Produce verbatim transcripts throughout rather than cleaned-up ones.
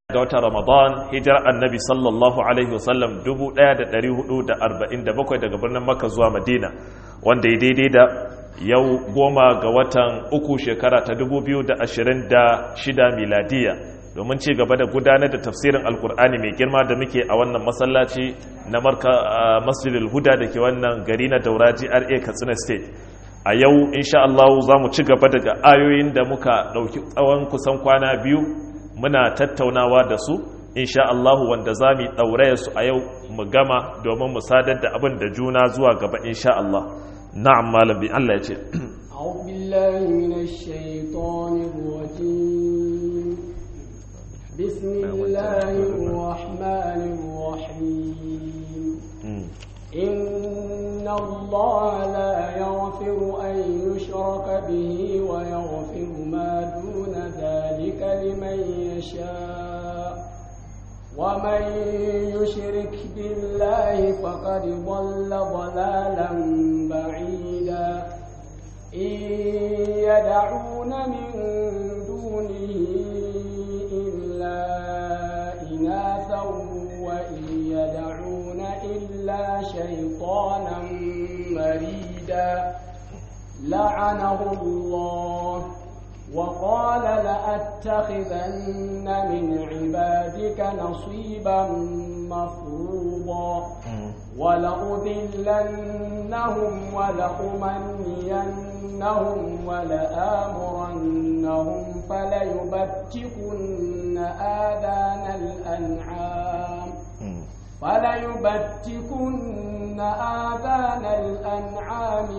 ga watan Ramadan hijirar annabi sallallahu alaihi wasallam dubu ɗaya da ɗari hudu da arba'in da bakwai daga birnin Makka zuwa Madina, wanda ya daidai da yau goma ga watan uku shekara ta dubu biyu da ashirin da shida miladiya, domin ci gaba da gudanar da tafsirin alkur'ani mai girma da muke a wannan masallaci na marka masjidil huda da ke wannan gari na Daura G R A Katsina State. A yau insha Allah za mu ci gaba daga ayoyin da muka ɗauki tsawon kusan kwana biyu muna tattaunawa da su insha Allah, wanda za mu ɗauraya su a yau mu gama domin mu sadar da abin da juna zuwa gaba insha Allah. Na'am malam bi Allah ya ce a'udhu billahi minash shaitanir rajim bismillahir rahmanir rahim inna Allaha la yaghfiru an yushraka bihi wa yaghfiru ma duna dhalika liman yasha' ومن يشرك بالله فقد ضل ضلالا بعيدا إن يدعون من دونه إلا إناثا وإن يدعون إلا شيطانا مريدا لعنه الله وقال لأتخذن من عبادك نصيبا مفروضا ولأذلنهم ولأمنينهم ولآمرنهم فليبتكن آذان الأنعام فليبتكن آذان الأنعام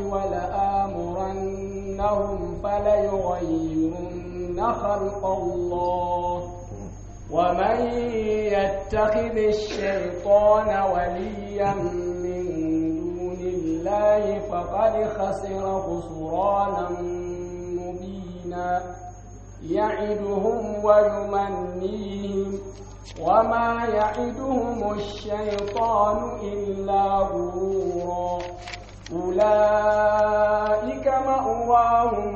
ولآمرنهم فليغيرن خلق الله ومن يتخذ الشيطان وليا من دون الله فقد خسر خسرانا مبينا يعدهم ويمنيهم وما يعدهم الشيطان إلا غرورا أولئك مأواهم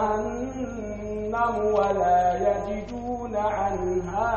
جهنم ولا يجدون عنها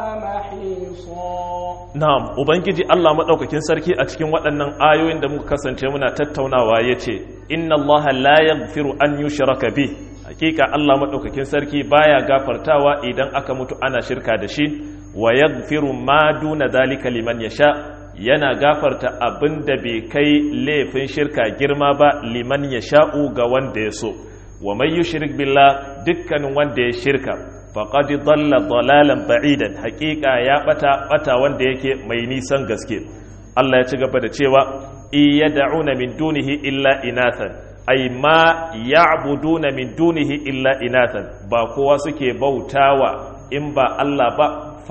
محيصا. Na'am, Ubangiji Allah maɗaukakin sarki a cikin waɗannan ayoyin da muka kasance muna tattaunawa ya ce, Inna Allah la yaghfiru an yushraka bih. Hakika Allah maɗaukakin sarki baya gafartawa idan aka mutu ana shirka da shi, wa yaghfiru ma duna dhalika liman yasha. Yana gafarta abin da bai kai laifin shirka girma ba liman ya sha'u ga wanda ya so, wa mai yi shirik billah dukkanin wanda ya shirka faƙaɗi dalla dalalan ba'idan, haƙiƙa ya ɓata ɓata wanda yake mai nisan gaske. Allah ya ci gaba da cewa iya da'una min dunihi illa inathan, ai ma ya'buduna min dunihi illa inathan, ba kowa suke bautawa in ba Allah ba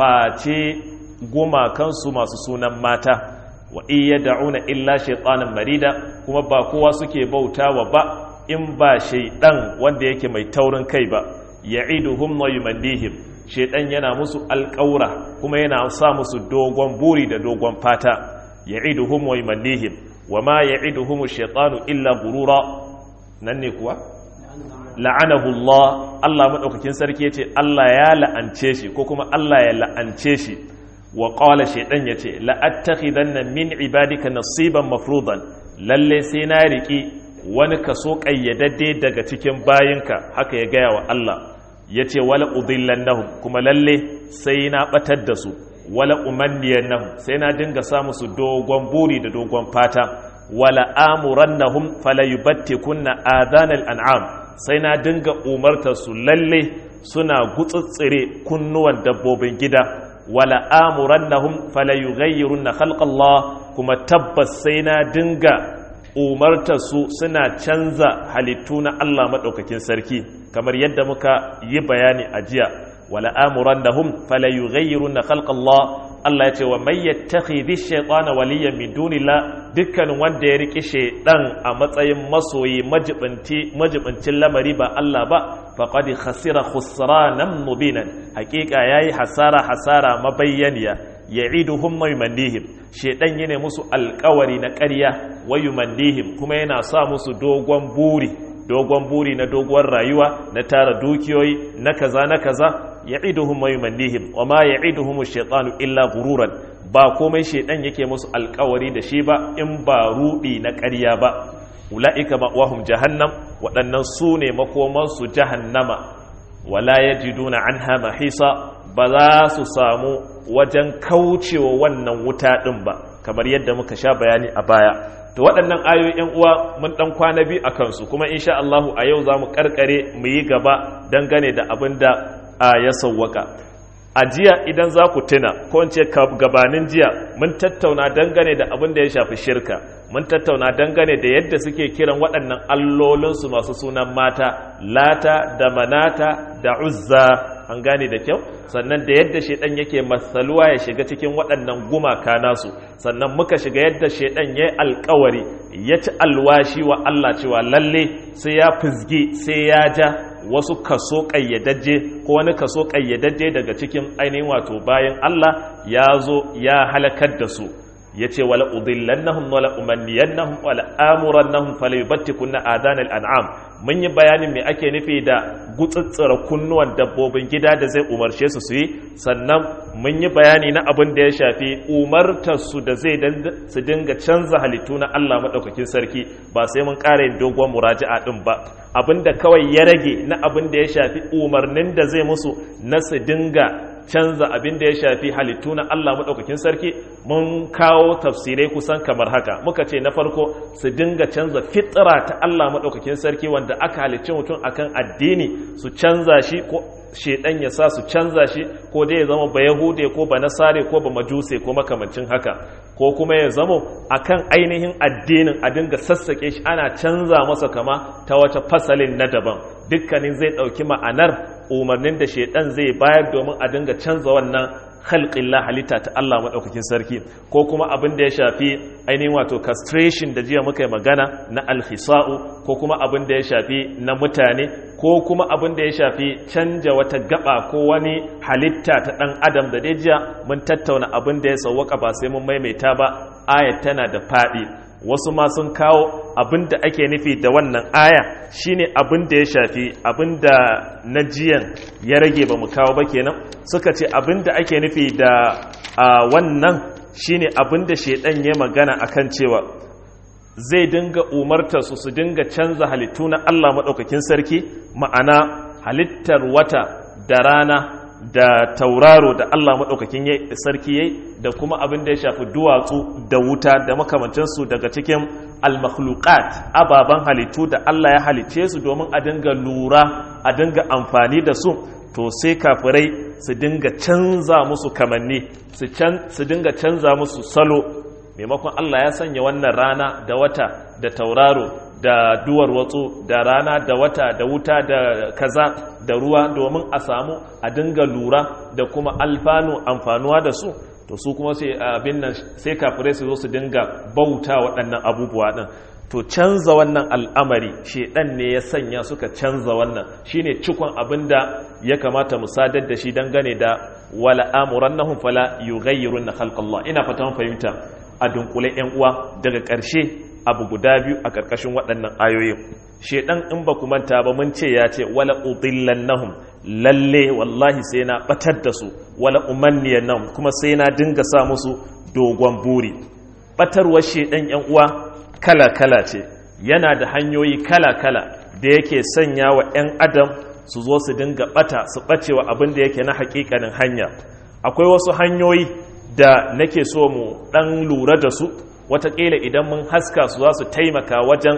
face gumakansu masu sunan mata, wa iya da'una illa shaitanan marida, kuma ba kowa suke bautawa ba in ba shaidan wanda yake mai taurin kai ba. Ya'iduhum wa yumannihim, shaidan yana musu alƙaura kuma yana sa musu dogon buri da dogon fata. Ya'iduhum wa yumannihim wa ma ya'iduhum shaitanu illa gurura. Nan ne kuwa la'anahu Allah, Allah madaukakin sarki yace Allah ya la'ance shi ko kuma Allah ya la'ance shi. Wa ƙwala shaidan ya ce la'attakhidanna min ibadika nasiban mafruḍan, lalle sai na riƙi wani kaso ƙayyadadde daga cikin bayinka, haka ya gaya wa Allah. Ya ce wala udillannahum, kuma lalle sai na ɓatar da su, wala umanniyannahum, sai na dinga sa musu dogon buri da dogon fata, wala amurannahum falayubattikunna adhanal an'am, sai na dinga umartar su lalle suna gutsutsire kunnuwan dabbobin gida, wala amurannahum falayughayyirunna khalqallah, kuma tabbas sai na dinga umartar su suna canza halittu na Allah madaukakin sarki, kamar yadda muka yi bayani a jiya. Wala amurannahum falayughayyirunna khalqallah, Allah ya ce wa may yattakhidhi shaytana waliyan min dunillah, dukkan wanda ya riki shaydan a matsayin masoyi majibinci majibincin lamari ba Allah ba, faqad khasira khusranan mubinan, hakika yayi hasara hasara mabayyaniya. Ya'iduhum wa yumannihim, shaydan yana musu alƙawari na ƙarya, wa yumannihim kuma yana sa musu dogon buri dogon buri na doguwar rayuwa, na tara dukiyoyi, na kaza na kaza. ya'iduhum wa yumannihim wa ma ya'iduhum ash-shaytanu illa ghururan ba komai shedan yake musu alkawari da shi ba in ba rudi na ƙarya ba ula'ika ma'wahum jahannam waɗannan su ne makomansu jahannama wala yajiduna anha mahisa ba za su samu wajen kaucewa wannan wuta ɗin ba kamar yadda muka sha bayani a baya to waɗannan ayoyi ‘yan uwa mun ɗan kwana biyu a kansu kuma insha Allahu a yau za mu ƙarƙare mu yi gaba dangane da abin da ya sauwaka a jiya idan za ku tuna ko in ce gabanin jiya mun tattauna dangane da abin da ya shafi shirka mun tattauna dangane da yadda suke kiran waɗannan allolinsu masu sunan mata lata da manata da uzza an gane da kyau sannan da yadda shaidan yake masaluwa ya shiga cikin waɗannan gumaka nasu sannan muka shiga yadda shaidan ya yi alkawari ya ci alwashi wa Allah cewa lalle sai ya fizgi sai ya ja wasu kaso ƙayyadajje ko wani kaso ƙayyadajje daga cikin ainihin wato bayan Allah ya zo ya halakar da su ya ce wala udillannahum wala umanniyannahum wala amurannahum falyubattikunna adanal an'am mun yi bayanin me ake nufi da gutsutsura kunnuwan dabbobin gida da zai umarce su su yi sannan mun yi bayani na abin da ya shafi umartar su da zai su dinga canza halittu na Allah madaukakin sarki ba sai mun ƙara yin dogon muraja'a din ba abinda kawai ya rage na abin da ya shafi umarnin da zai musu na su dinga canza abin da ya shafi halittu na Allah maɗaukakin sarki mun kawo tafsirai kusan kamar haka muka ce na farko su dinga canza fitra ta Allah maɗaukakin sarki wanda aka halicci mutum akan addini su canza shi ko shedan ya sa su canza shi ko dai ya zama ba yahude ko ba nasare ko ba majuse ko makamancin haka ko kuma ya zama akan ainihin addinin a dinga sassake shi ana canza masa kama ta wata fasalin na daban dukkanin zai ɗauki ma'anar umarnin da shaidan zai bayar domin a dinga canza wannan khalqillah halitta ta Allah madaukakin sarki ko kuma abin da ya shafi ainihin wato castration da jiya muka yi magana na alhisa'u ko kuma abin da ya shafi na mutane ko kuma abin da ya shafi canja wata gaba ko wani halitta ta dan adam da dai jiya mun tattauna abin da ya sauwaka ba sai mun maimaita ba ayat tana da fadi wasu ma sun kawo abin da ake nufi da wannan aya shine abin da ya shafi abin da na jiyan ya rage ba mu kawo ba kenan suka ce abin da ake nufi da wannan shine abin da shedan ya magana akan cewa zai dinga umartar su su dinga canza halittu na Allah madaukakin sarki ma'ana halittar wata da rana da tauraro da Allah maɗaukakin sarki yayi da kuma abin da ya shafi duwatsu da wuta da makamancinsu daga cikin al-makhluqat ababan halittu da Allah ya halice su domin a dinga lura a dinga amfani da su to sai kafirai su dinga canza musu kamanni su can su dinga canza musu salo maimakon Allah ya sanya wannan rana da wata da tauraro da duwar watsu da rana da wata da wuta da kaza da ruwa domin a samu a dinga lura da kuma alfanu amfanuwa da su to su kuma sai abin nan sai kafirai su zo su dinga bauta waɗannan abubuwa din to canza wannan al'amari shedan ne ya sanya suka canza wannan shine cikon abinda ya kamata mu sadar da shi dangane da wala amurannahum fala yughayyiruna khalqallah ina fatan fahimta a dunkule yan uwa daga ƙarshe abu guda biyu a ƙarƙashin waɗannan ayoyin shedan in ba ku manta ba mun ce ya ce wala udillannahum lalle wallahi sai na batar da su wala umanniyannahum kuma sai na dinga sa musu dogon buri batarwar shedan yan uwa kala kala ce yana da hanyoyi kala kala da yake sanya wa yan adam su zo su dinga bata su bacewa abin da yake na hakikanin hanya akwai wasu hanyoyi da nake so mu dan lura da su wataƙila idan mun haska su za su taimaka wajen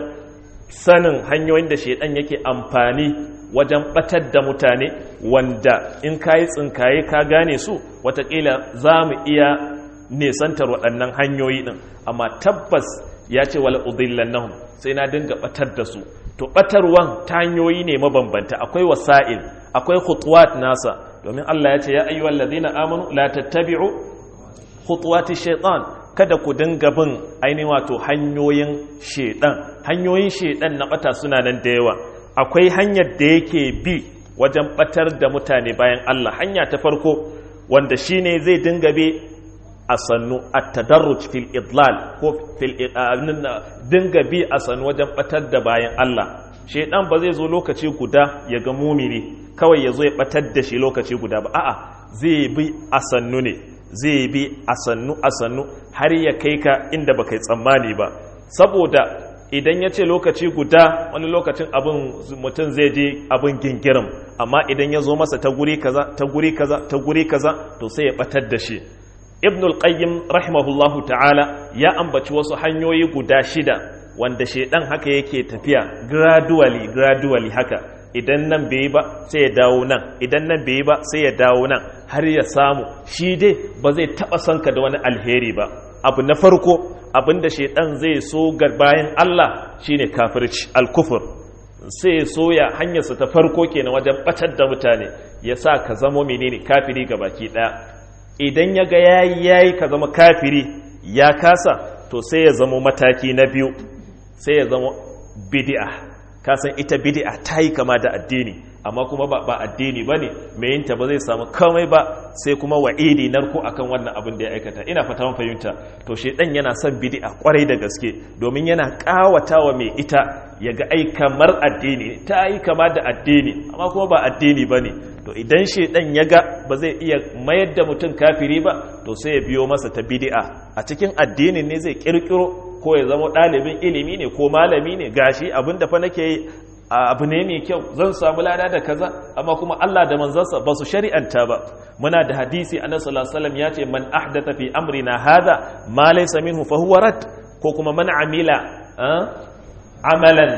sanin hanyoyin da shaidan yake amfani wajen batar da mutane wanda in ka yi tsinkaye ka gane su wataƙila za mu iya nesantar waɗannan hanyoyi ɗin amma tabbas ya ce wala udillannahum sai na dinga batar da su to batarwan ta hanyoyi ne mabambanta akwai wasa'il akwai khutuwat nasa domin Allah ya ce ya ayyuhal ladina amanu la tattabi'u khutuwati shaitan kada ku dinga bin ainihin wato hanyoyin shedan hanyoyin shedan na bata suna nan da yawa akwai hanyar da yake bi wajen batar da mutane bayan Allah hanya ta farko wanda shine zai dinga bi a sannu at-tadarruj fil idlal ko fil dinga bi a sannu wajen batar da bayan Allah shaidan ba zai zo lokaci guda ya ga mumini kawai ya zo ya batar da shi lokaci guda ba a'a zai bi a sannu ne zai bi a sannu a sannu har ya kai ka inda baka yi tsammani ba saboda idan ya ce lokaci guda wani lokacin abin mutum zai je abin gingirin amma idan ya zo masa ta guri kaza ta guri kaza ta guri kaza to sai ya batar da shi ibn al-qayyim rahimahullahu ta'ala ya ambaci wasu hanyoyi guda shida wanda shedan haka yake tafiya gradually gradually haka idan nan bai ba sai ya dawo nan idan nan bai ba sai ya dawo nan har ya samu shi dai ba zai taba sanka da wani alheri ba abu na farko abinda shedan zai so ga bayan Allah shine kafirci al-kufr sai ya soya hanyarsa ta farko kenan wajen batar da mutane ya sa ka zama menene kafiri gabaki daya idan ya ga yayi yayi ka zama kafiri ya kasa to sai ya zama mataki na biyu sai ya zama bid'a kasan ita bid'a ta yi kama da addini amma kuma ba, ba addini bane mai yinta ba zai samu komai ba sai kuma wa'idi narko akan wannan abin da ya aikata ina fata mun fahimta to shedan yana son bid'a kwarai da gaske domin yana kawatawa mai ita yaga ai kamar addini ta yi kama da addini amma kuma ba addini bane to idan shedan yaga ba zai iya mayar da mutum kafiri ba to sai ya biyo masa ta bid'a a cikin addinin ne zai kirkiro ko ya zama ɗalibin ilimi ne ko malami ne gashi abinda fa nake yi abu ne mai kyau zan samu lada da kaza amma kuma Allah da manzansa ba su shari'anta ba muna da hadisi annabi sallallahu alaihi wasallam ya ce man ahdatha fi amrina hadha ma laysa minhu fa huwa rad ko kuma man amila amalan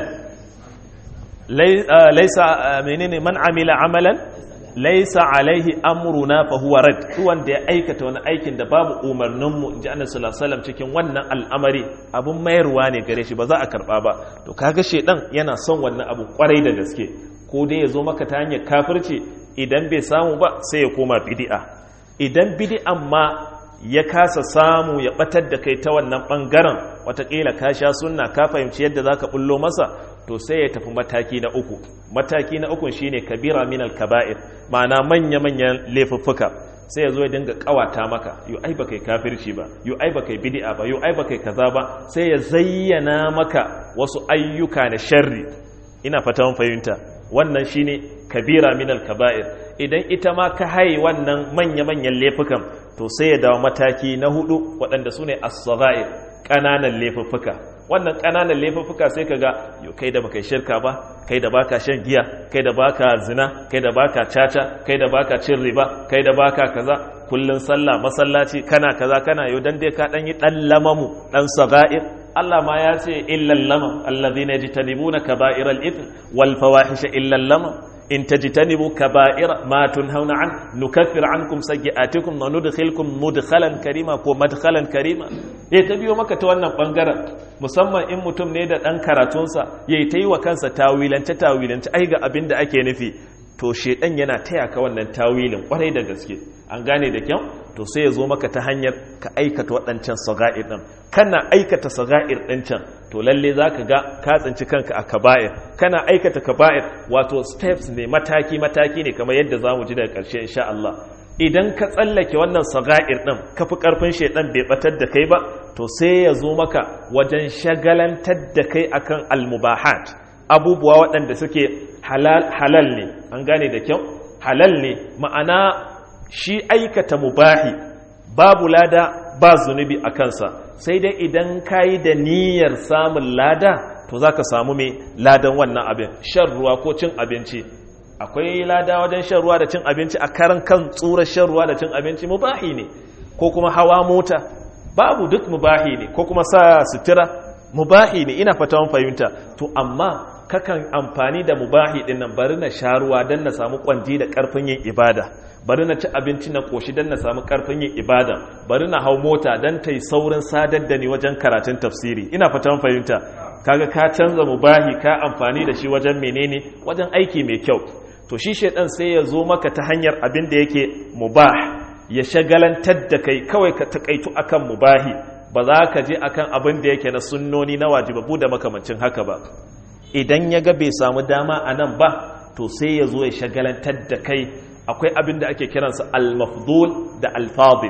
laysa menene man amila amalan laysa alaihi amruna fa huwa rad wanda ya aikata wani aikin da babu umarnin mu inji annabi sallallahu alaihi wasallam cikin wannan al'amari abun mayarwa ne gare shi ba za a karba ba to kaga shedan yana son wannan abu kwarai da gaske ko dai ya zo maka ta hanyar kafirci idan bai samu ba sai ya koma bid'a idan bid'an ma ya kasa samu ya batar da kai ta wannan bangaren watakila ka sha sunna ka fahimci yadda zaka bullo masa to sai ya tafi mataki na uku mataki na uku shine kabira min al-kaba'ir ma'ana manya manyan laifuffuka sai ya zo ya dinga kawata maka yu ai baka kafirci ba yu ai baka bid'a ba yu ai baka kaza ba sai ya zayyana maka wasu ayyuka na sharri ina fata mun fahimta wannan shine kabira min al-kaba'ir idan ita ma ka haye wannan manya manyan laifukan to sai ya dawo mataki na hudu waɗanda sune as-sagha'ir ƙananan laifuffuka wannan ƙananan laifuffuka sai kaga yo kai da baka shirka ba kai da baka shan giya kai da baka zina kai da baka caca kai da baka cin riba kai da baka kaza kullun sallah masallaci kana kaza kana yo dan dai ka dan yi dan lamamu dan saga'ir Allah ma ya ce illal lamam alladhina yajtanibuna kaba'iral ithm wal fawahisha illal lamam in tajtanibu kaba'ira ma tunhauna an nukaffir ankum sayyi'atikum wa nudkhilkum mudkhalan karima ko madkhalan karima eh ta biyo maka ta wannan bangaren musamman in mutum ne da dan karatunsa yayi ta yi wa kansa tawilance tawilance ai ga abin da ake nufi to shedan yana taya ka wannan tawilin kwarai da gaske an gane da kyau to sai ya zo maka ta hanyar ka aikata waɗancan saga'ir din kana aikata saga'ir din can to lalle zaka ga ka tsinci kanka a kaba'ir kana aikata kaba'ir wato steps ne mataki mataki ne kamar yadda zamu ji daga ƙarshe insha Allah idan ka tsallake wannan saga'ir din ka fi karfin shedan bai batar da kai ba to sai ya zo maka wajen shagalantar da kai akan almubahat abubuwa waɗanda suke halal halal ne an gane da kyau halal ne ma'ana shi aikata mubahi babu lada ba zunubi a kansa sai dai idan kayi da niyyar samun lada to zaka samu mai ladan wannan abin shan ruwa ko cin abinci akwai lada wajen shan ruwa da cin abinci a karan kan tsurar shan ruwa da cin abinci mubahi ne ko kuma hawa mota babu duk mubahi ne ko kuma sa sutura mubahi ne ina fata mun fahimta to amma kakan amfani da mubahi din nan bari na sha ruwa dan na samu kwanji da karfin yin ibada bari na ci abinci na koshi dan na samu karfin yin ibada bari na hau mota dan tai saurin sadar da ni wajen karatun tafsiri ina fata mun fahimta kaga ka canza mubahi ka amfani da shi wajen menene wajen aiki mai kyau to shi shedan sai ya zo maka ta hanyar abin da yake mubah ya shagalantar da kai kawai ka takaitu akan mubahi ba za ka je akan abin da yake na sunnoni na wajibabu da makamancin haka ba idan ya ga bai samu dama a nan ba to sai ya zo ya shagalantar da kai akwai abin da ake kiransa al-mafdul da al-fadil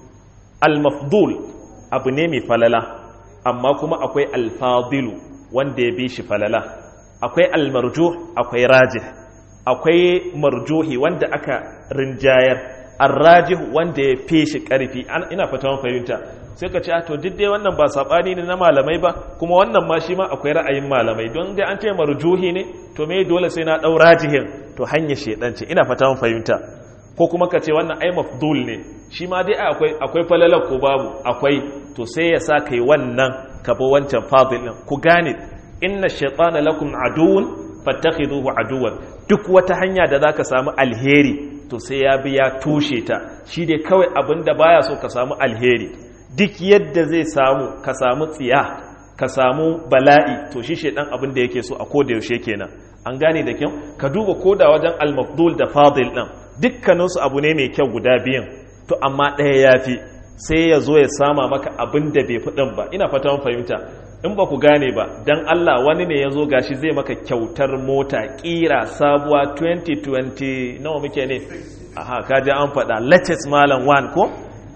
al-mafdul abu ne mai falala amma kuma akwai al-fadilu wanda ya bi shi falala akwai almarjuh akwai rajih. Akwai marjuhi wanda aka rinjayar, arrajih wanda ya fi shi karfi. Ina fata fahimta. Sai ka ce to duk dai wannan ba sabani ne na malamai ba, kuma wannan ma shi ma akwai ra'ayin malamai. Don dai an ce marjuhi ne, to me dole sai na dau rajihin, to hanya shedan ce. Ina fata fahimta. Ko kuma ka ce wannan ai mafdul ne, shi ma dai akwai akwai falalar ko babu akwai, to sai ya sa kai wannan ka bi wancan fadil din. Ku gane inna shaytana lakum aduwwun fattakhiduhu aduwwan. Duk wata hanya da zaka samu alheri to sai ya bi ya tushe ta. Shi dai kawai abinda baya so ka samu alheri. Duk yadda zai samu ka samu tsiya, ka samu bala'i, to shi shaydan abinda yake so a koda yaushe kenan. An gane da kyau? Ka duba koda wajen al-mafdul da fadil din. Dukkaninsu abu ne mai kyau guda biyan, to amma ɗaya ya fi, sai ya zo ya sama maka abin da bai fiɗin ba. Ina fata mun fahimta. In ba ku gane ba, don Allah wani ne ya zo gashi zai maka kyautar mota ƙira sabuwa twenty twenty nawa muke ne? Aha, kaji an faɗa latest malam one ko?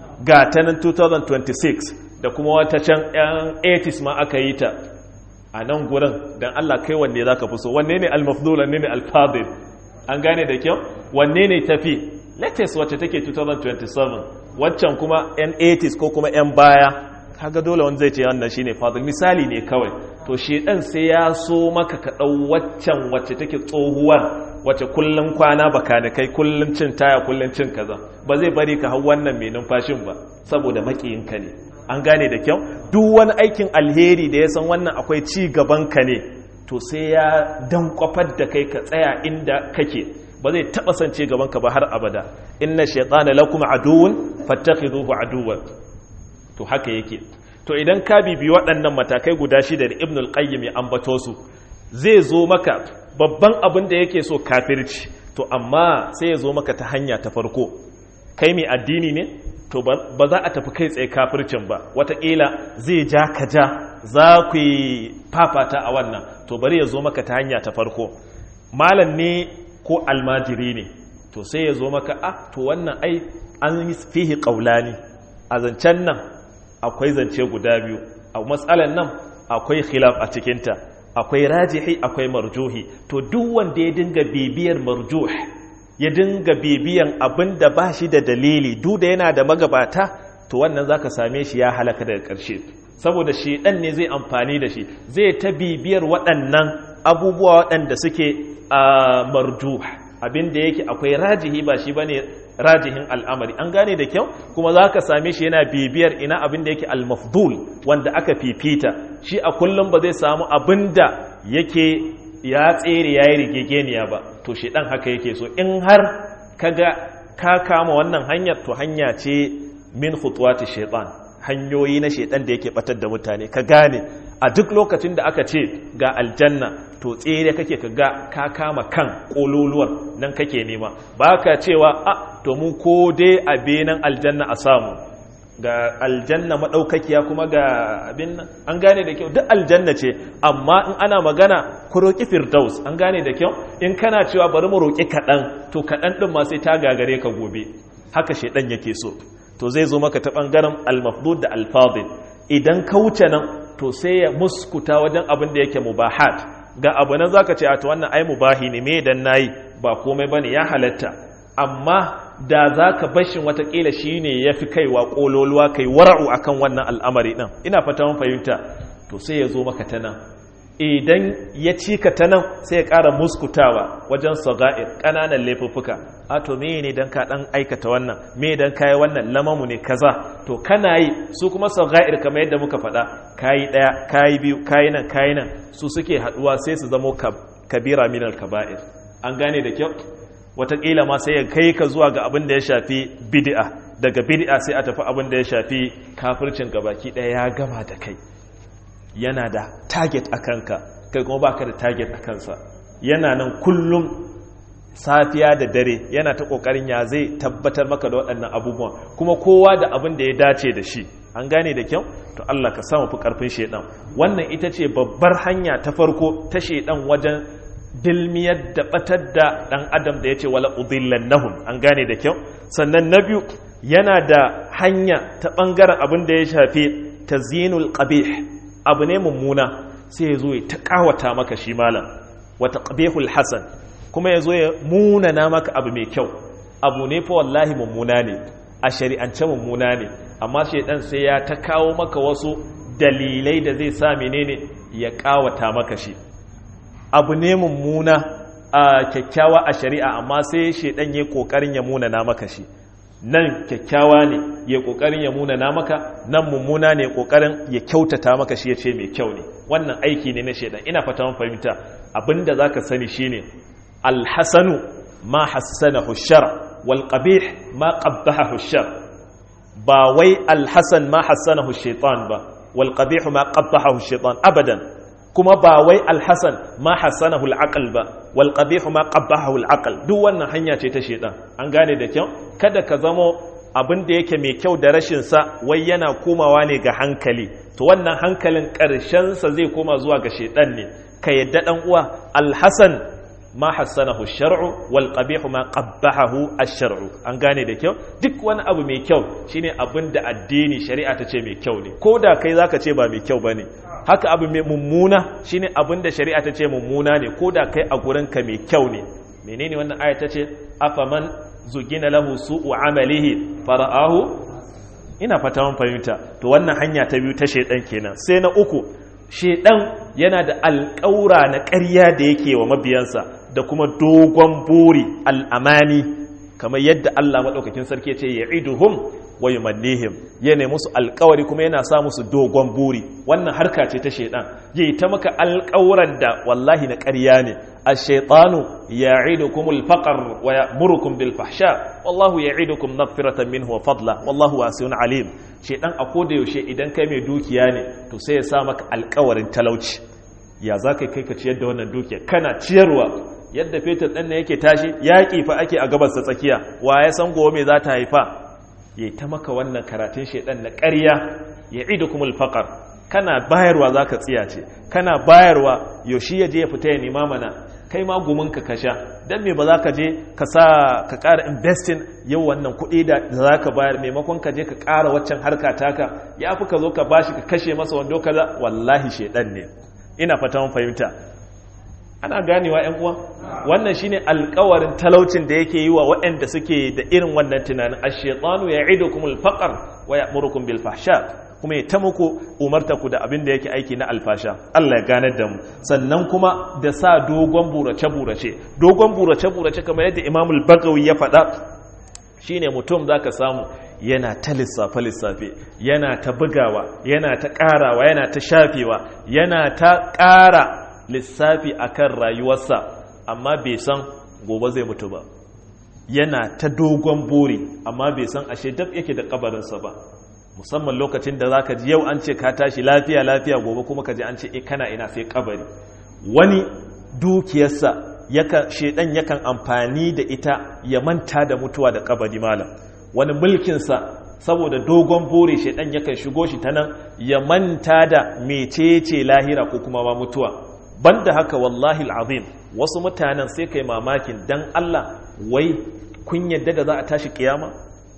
Ga ta nan twenty twenty-six da kuma wata can yan eighties ma aka yi ta a nan gurin. Don Allah kai wanne za ka fi so? Wanne ne al-mafdul, wanne ne al-fadil? An gane da kyau? Wanne ne tafi? Latest wacce take twenty twenty-seven, waccan kuma yan eighties ko kuma yan baya. Kaga dole wanda zai ce wannan shine fadil. Misali ne kawai. To shedan sai ya so maka ka dau waccan wacce take tsohuwar, wacce kullun kwana baka da kai, kullun cin taya, kullun cin kaza. Ba zai bari ka hau wannan mai numfashin ba, saboda makiyinka ne. An gane da kyau? Duk wani aikin alheri da ya san wannan akwai ci gaban ka ne, to sai ya dan kwafar da kai ka tsaya inda kake. Ba zai taba sance gaban ka ba har abada. Inna shaytana lakum aduwwun fattakhiduhu aduwwan. To haka yake. To idan ka bibi waɗannan matakai guda shida da Ibn al-Qayyim ya ambato su, zai zo maka babban abin da yake so kafirci. To amma sai ya zo maka ta hanya ta farko. Kai mai addini ne? To ba za a tafi kai tsaye kafircin ba. Wataƙila zai ja ka ja, za ku yi fafata a wannan. To bari ya zo maka ta hanya ta farko. Malam ne ko almajiri ne? To sai ya zo maka, ah, to wannan ai an fihi qaulani. A zancen nan akwai zance guda biyu, a matsalan nan akwai khilaf a cikinta, akwai rajihi akwai marjuhi. To duk wanda ya dinga bibiyar marjuh, ya dinga bibiyan abin da ba shi da dalili, duk da yana da magabata, to wannan zaka same shi ya halaka daga ƙarshe. Saboda shi dan ne zai amfani da shi, zai ta bibiyar waɗannan abubuwa waɗanda suke a marjuh, abin da yake akwai rajihi ba shi bane rajihin al'amari. An gane da kyau? Kuma za ka same shi yana bibiyar ina abin da yake al-mafdul, wanda aka fifita. Shi a kullum ba zai samu abin da yake ya tsere ya yi rigegeniya ba. To shi ɗan haka yake so. In har kaga ka kama wannan hanyar, to hanya ce min khutuwati shaitan, hanyoyi na shaitan da yake batar da mutane. Ka gane a duk lokacin da aka ce ga aljanna, to tsere kake ka ga ka kama kan kololuwar nan kake nema. Ba ka cewa a to mu ko dai a benan aljanna a samu, ga aljanna maɗaukakiya kuma ga abin nan. An gane da kyau? Duk aljanna ce, amma in ana magana ku roƙi firdaus. An gane da kyau? In kana cewa bari mu roƙi kaɗan, to kaɗan ɗin ma sai ta gagare ka gobe. Haka shaiɗan yake so. To zai zo maka ta ɓangaren al-mafdud da al-fadil. Idan ka wuce nan, to sai ya muskuta wajen abin da yake mubahat. Ga abu nan zaka ce a to wannan ai mubahi ne, me dan nayi ba komai bane, ya halatta. Amma da zaka bashin watakila shine yafi kaiwa kololuwa, kai wara'u akan wannan al'amari din. Ina fata mun fahimta. To sai ya zo maka ta nan. Idan ya cika ta nan, sai ya ƙara muskutawa wajen saga'ir, ƙananan laifuffuka. A to me ne dan ka dan aikata wannan, me dan kai wannan lamamu ne kaza. To kana yi, su kuma saga'ir kamar yadda muka faɗa, kayi ɗaya, kayi biyu, kayi nan, kayi nan, su suke haɗuwa sai su zamo kabira minal kaba'ir. An gane da kyau? Wataƙila ma sai ya kai ka zuwa ga abin da ya shafi bid'a, daga bid'a sai a tafi abin da ya shafi kafircin gabaki ɗaya, ya gama da kai. Yana da target a kanka, kai kuma baka da target a kansa. Yana nan kullum safiya da dare yana ta kokarin ya zai tabbatar maka da waɗannan abubuwan, kuma kowa da abin da ya dace da shi. An gane da kyau? To Allah ka samu fi karfin shedan. Wannan ita ce babbar hanya ta farko ta shedan wajen dilmiyar da batar da dan adam da yace wala udillannahum. An gane da kyau? Sannan na biyu, yana da hanya ta bangaren abin da ya shafi tazyinul qabih, abu ne mummuna sai ya zo ya ta kawata maka shi malam. wa taqbihul hasan kuma yazo ya munana maka abu mai kyau abu ne fa wallahi mummuna ne a shari'ance mummuna ne amma shedan sai ya ta kawo maka wasu dalilai da zai sa menene ya kawata maka shi abu ne mummuna a kyakkyawa a shari'a amma sai shedan yayi kokarin ya munana maka shi nan kyakkyawa ne ya kokarin ya munana maka nan mummuna ne kokarin ya kyautata maka shi yace mai kyau ne wannan aiki ne na shedan ina fata mun fahimta abinda zaka sani shine alhasanu ma hassanahu shar wal qabih ma qabbahahu shar ba wai alhasan ma hassanahu shaytan ba wal qabih ma qabbahahu shaytan abadan kuma ba wai alhasan ma hassanahu al'aql ba wal qabih ma qabbahahu al'aql duk wannan hanya ce ta shedan an gane da kyau kada ka zamo abin da yake mai kyau da rashin sa wai yana komawa ne ga hankali to wannan hankalin karshen sa zai koma zuwa ga shedan ne ka yadda dan uwa alhasan ma hassanahu ash-shar'u wal qabih ma qabbahahu ash-shar'u an gane da kyau duk wani abu mai kyau shine abin da addini shari'a ta ce mai kyau ne koda kai zaka ce ba mai kyau bane haka abu mai mummuna shine abin da shari'a ta ce mummuna ne koda kai a gurin ka mai kyau ne menene wannan aya ta ce afaman zugina lahu su'u amalihi fara'ahu ina fata mun fahimta to wannan hanya ta biyu ta shedan kenan sai na uku shedan yana da alƙaura na ƙarya da yake wa mabiyansa da kuma dogon buri al'amani kamar yadda Allah madaukakin sarki ya ce ya'iduhum wa yumannihim yana musu alƙawari kuma yana sa musu dogon buri wannan harka ce ta shedan yayi ta maka alƙawuran da wallahi na ƙarya ne ash-shaytanu ya'idukumul faqr wa ya'murukum bil fahsha wallahu ya'idukum maghfiratan minhu wa fadla wallahu wasi'un alim shedan a koda yaushe idan kai mai dukiya ne to sai ya sa maka alƙawarin talauci ya zaka kai ka ciyar da wannan dukiya kana ciyarwa yadda fetur ɗin yake tashi yaƙi fa ake a gabas ta tsakiya wa ya san gobe me za ta haifa ya ta maka wannan karatun shedan na ƙarya ya idukumul faqar kana bayarwa zaka tsiya ce kana bayarwa yoshi ya je ya fita ya nema mana kai ma gumin ka kasha dan me ba za ka je ka sa ka ƙara investing yau wannan kuɗi da za ka bayar maimakon ka je ka ƙara waccan harka taka ya fi ka zo ka bashi ka kashe masa wando kaza wallahi shedan ne ina fata mun fahimta ana ganewa ƴan uwa wannan shine alƙawarin talaucin da yake yi wa waɗanda suke da irin wannan tunanin ash-shaytanu ya'idukumul faqr wa ya'murukum bil fahsha kuma ya ta muku umartaku da abin da yake aiki na alfasha Allah ya ganar da mu sannan kuma da sa dogon burace burace dogon burace burace kamar yadda Imam al-Bagawi ya faɗa shine mutum zaka samu yana ta lissafe lissafe yana ta bugawa yana ta ƙarawa yana ta shafewa yana ta ƙara lissafi akan rayuwarsa amma bai san gobe zai mutu ba yana ta dogon buri amma bai san ashe dab yake da kabarinsa ba musamman lokacin da zaka ji yau an ce ka tashi lafiya lafiya gobe kuma ka ji an ce eh kana ina sai kabari wani dukiyarsa yakan shedan yakan amfani da ita ya manta da mutuwa da kabari malam wani mulkinsa saboda dogon buri shedan yakan shigo shi ta nan ya manta da mecece lahira ko kuma ba mutuwa banda haka wallahi al'azim wasu mutanen sai kai mamakin dan Allah wai kun yadda da za a tashi kiyama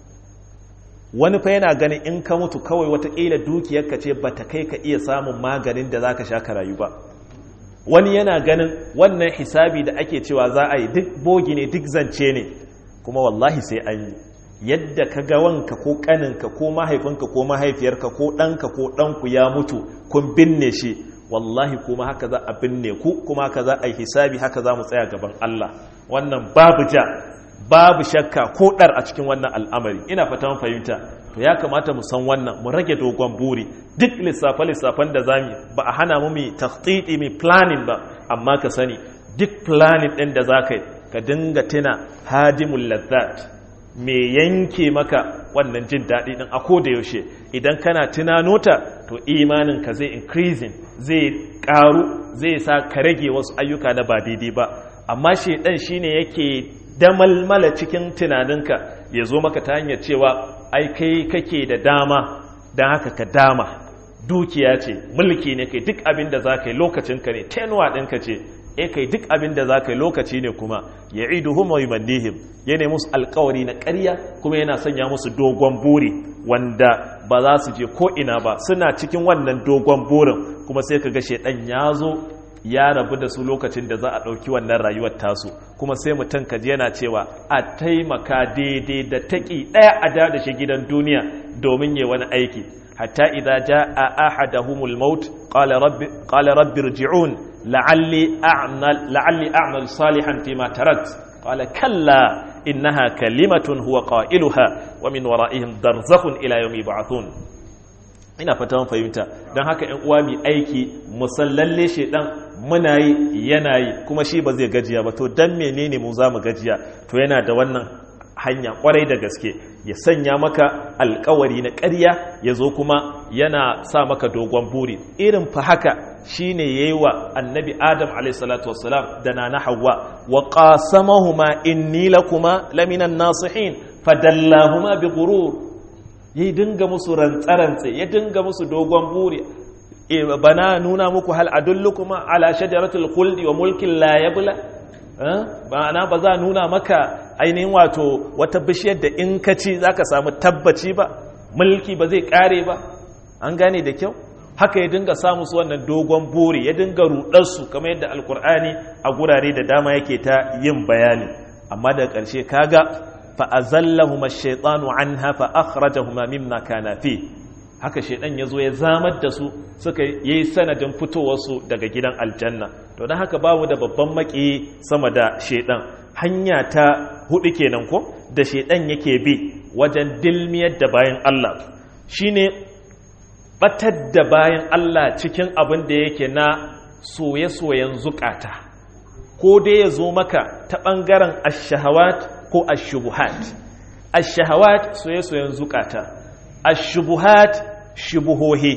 wani fa yana ganin in ka mutu kawai watakila dukiyarka ce ba ta kai ka iya samun maganin da za ka sha ka rayu ba wani yana ganin wannan hisabi da ake cewa za a yi duk bogi ne duk zance ne kuma wallahi sai an yi yadda ka ga wanka ko kaninka ko mahaifinka ko mahaifiyarka ko ɗanka ko ɗanku ya mutu kun binne shi wallahi kuma haka za a binne ku kuma haka za a yi hisabi haka za mu tsaya gaban Allah wannan babu ja babu shakka ko dar a cikin wannan al'amari ina fatan fahimta to ya kamata mu san wannan mu rage dogon buri duk lissafe lissafan da zamu ba a hana mu mu takhtiti mu planning ba amma ka sani duk planning din da zaka yi ka dinga tuna hadimul lazzat me yanke maka wannan jin daɗi din a koda yaushe idan kana tunano ta to imanin ka zai increasing zai karu zai sa ka rage wasu ayyuka na ba daidai ba amma shedan shine yake damalmala cikin tunaninka ya zo maka ta hanyar cewa ai kai kake da dama don haka ka dama dukiya ce mulki ne kai duk abin da za ka yi lokacinka ne tenuwa ɗinka ce e kai duk abin da za ka yi lokaci ne kuma ya idu huma yi mandihim ya ne musu alkawari na ƙarya kuma yana sanya musu dogon buri wanda ba za su je ko ina ba suna cikin wannan dogon burin kuma sai ka ga shaidan ya zo ya rabu da su lokacin da za a ɗauki wannan rayuwar tasu kuma sai mutum kaji yana cewa a taimaka daidai da taƙi ɗaya a da shi gidan duniya domin yi wani aiki hatta idza jaa ahadahumul maut qala rabbi qala rabbi irji'un la'alli a'mal la'alli a'mal salihan fima tarakt qala kalla innaha kalimatun huwa qailuha wa min wara'ihim barzakhun ila yawmi yub'athun. Ina fatan fahimta don haka ‘yan uwa mai aiki musallalle shedan muna yi yana yi kuma shi ba zai gajiya ba to don menene mu za mu gajiya to yana da wannan hanya kwarai da gaske ya sanya maka alkawari na ƙarya ya zo kuma yana sa maka dogon buri irin fa haka shi ne ya yi wa annabi adam alaihissalatu wassalam da na na hawa wa qasamahuma inni lakuma laminan nasihin fadallahuma bi ghurur ya dinga musu rantsarantse ya dinga musu dogon buri bana nuna muku hal adullukuma ala shajaratul khuldi wa mulkin la yabla bana ba za nuna maka ainihin wato wata bishiyar da in ka ci zaka samu tabbaci ba mulki ba zai kare ba an gane da kyau haka ya dinga samu su wannan dogon buri ya dinga rudar su kamar yadda alkur'ani a gurare da dama yake ta yin bayani amma daga ƙarshe kaga fa'azallahuma shaitanu anha fa akhrajahuma mimma kana fi haka shaitan yazo ya zamar da su suka yi sanadin fitowarsu daga gidan aljanna to dan haka babu da babban maki sama da shaitan hanya ta hudu kenan ko da shaitan yake bi wajen dilmiyar da bayan Allah shine batar da bayan Allah cikin abin da yake na soye-soyen zukata ko dai ya zo maka ta bangaren ash-shahawat ko ashubuhat ashahawat soye-soyen zukata ashubuhat shubuhohi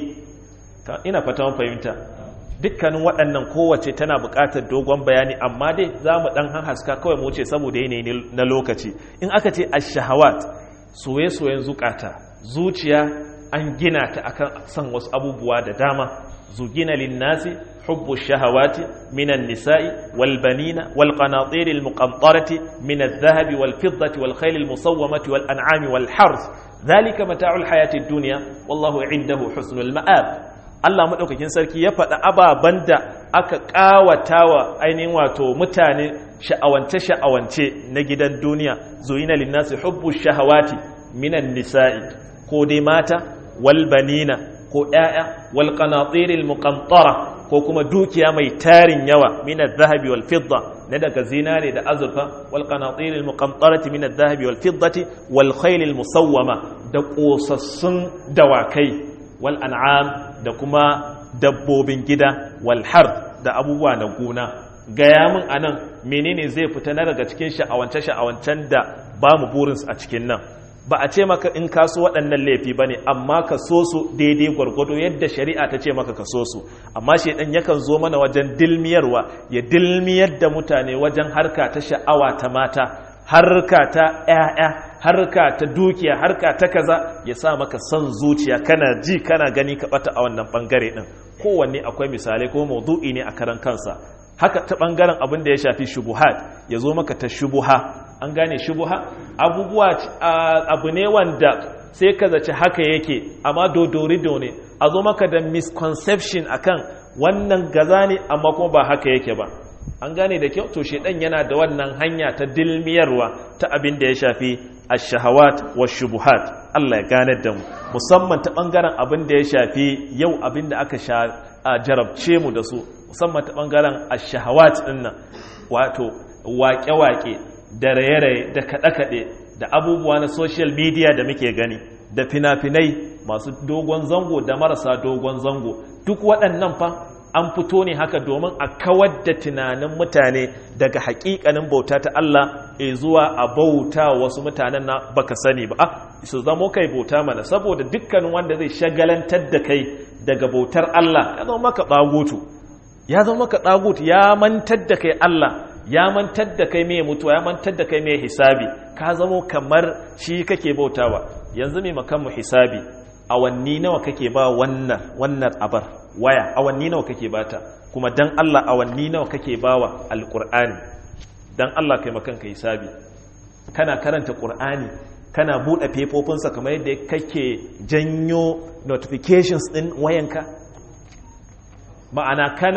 ina fata mun fahimta dukkanin waɗannan kowace tana buƙatar dogon bayani amma dai za mu ɗan haska kawai mu ce saboda yanayi na lokaci in aka ce ashahawat soye-soyen zukata zuciya an gina ta akan san wasu abubuwa da dama zugina linnasi حب الشهوات من النساء والبنين والقناطير المقنطرة من الذهب والفضة والخيل المصومة والأنعام والحرث ذلك متاع الحياة الدنيا والله عنده حسن المآب Allah madaukakin sarki ya faɗa ababan da aka ƙawatawa ainihin wato mutane sha'awance sha'awance na gidan duniya zuyina linnasi hubbu shahawati minan nisa'i ko dai mata wal banina ko ƴaƴa wal qanatiril muqantara ko kuma dukiya mai tarin yawa min adh-dhahabi wal fidda na daga zinare da azurfa wal qanatir al muqantarati min adh-dhahabi wal fiddati wal khayl al musawwama da kosassun dawakai wal an'am da kuma dabbobin gida wal har da abubuwa na gona gaya min anan menene zai fita na daga cikin sha'awance sha'awancen da ba mu burin a cikin nan ba a ce maka in kaso waɗannan laifi ba ne amma ka so su daidai gwargwado yadda shari'a ta ce maka ka so su amma shaidan yakan zo mana wajen dilmiyarwa ya dilmiyar da mutane wajen harka ta sha'awa ta mata harka ta ƴaƴa harka ta dukiya harka ta kaza ya sa maka son zuciya kana ji kana gani ka bata a wannan bangare din kowanne akwai misalai ko maudu'i ne a karan kansa haka ta bangaren abin da ya shafi shubuhat ya zo maka ta shubuha an gane shubuha abubuwa abu ne wanda sai ka zaci haka yake amma dodorido ne a zo maka da misconception akan wannan gaza ne amma kuma ba haka yake ba an gane da kyau to shedan yana da wannan hanya ta dilmiyarwa ta abin da ya shafi ash-shahawat wash-shubuhat Allah ya gane da mu musamman ta bangaren abin da ya shafi yau abin da aka jarabce mu da su musamman ta bangaren ash-shahawat dinnan wato waƙe-waƙe da raye-raye da kaɗe-kaɗe da abubuwa na social media da muke gani da fina-finai masu dogon zango da marasa dogon zango duk waɗannan fa an fito ne haka domin a kawar da tunanin mutane daga haƙiƙanin bauta ta Allah e zuwa a bauta wasu mutanen na baka sani ba ah su zamo kai bauta mana saboda dukkanin wanda zai shagalantar da kai daga bautar Allah ya zama maka tsagutu ya zama maka tsagutu ya mantar da kai Allah ya mantar da kai mai mutuwa ya mantar da kai mai hisabi ka zamo kamar shi kake bautawa yanzu mai makanmu hisabi awanni nawa kake ba wannan wannan abar waya awanni nawa kake bata kuma dan Allah awanni nawa kake bawa alqur'ani dan Allah kai makanka hisabi kana karanta qur'ani kana bude fefofinsa kamar yadda kake janyo notifications din wayanka ma'ana kana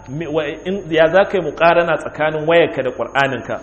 ya za ka yi muƙarana tsakanin wayarka da ƙur'aninka,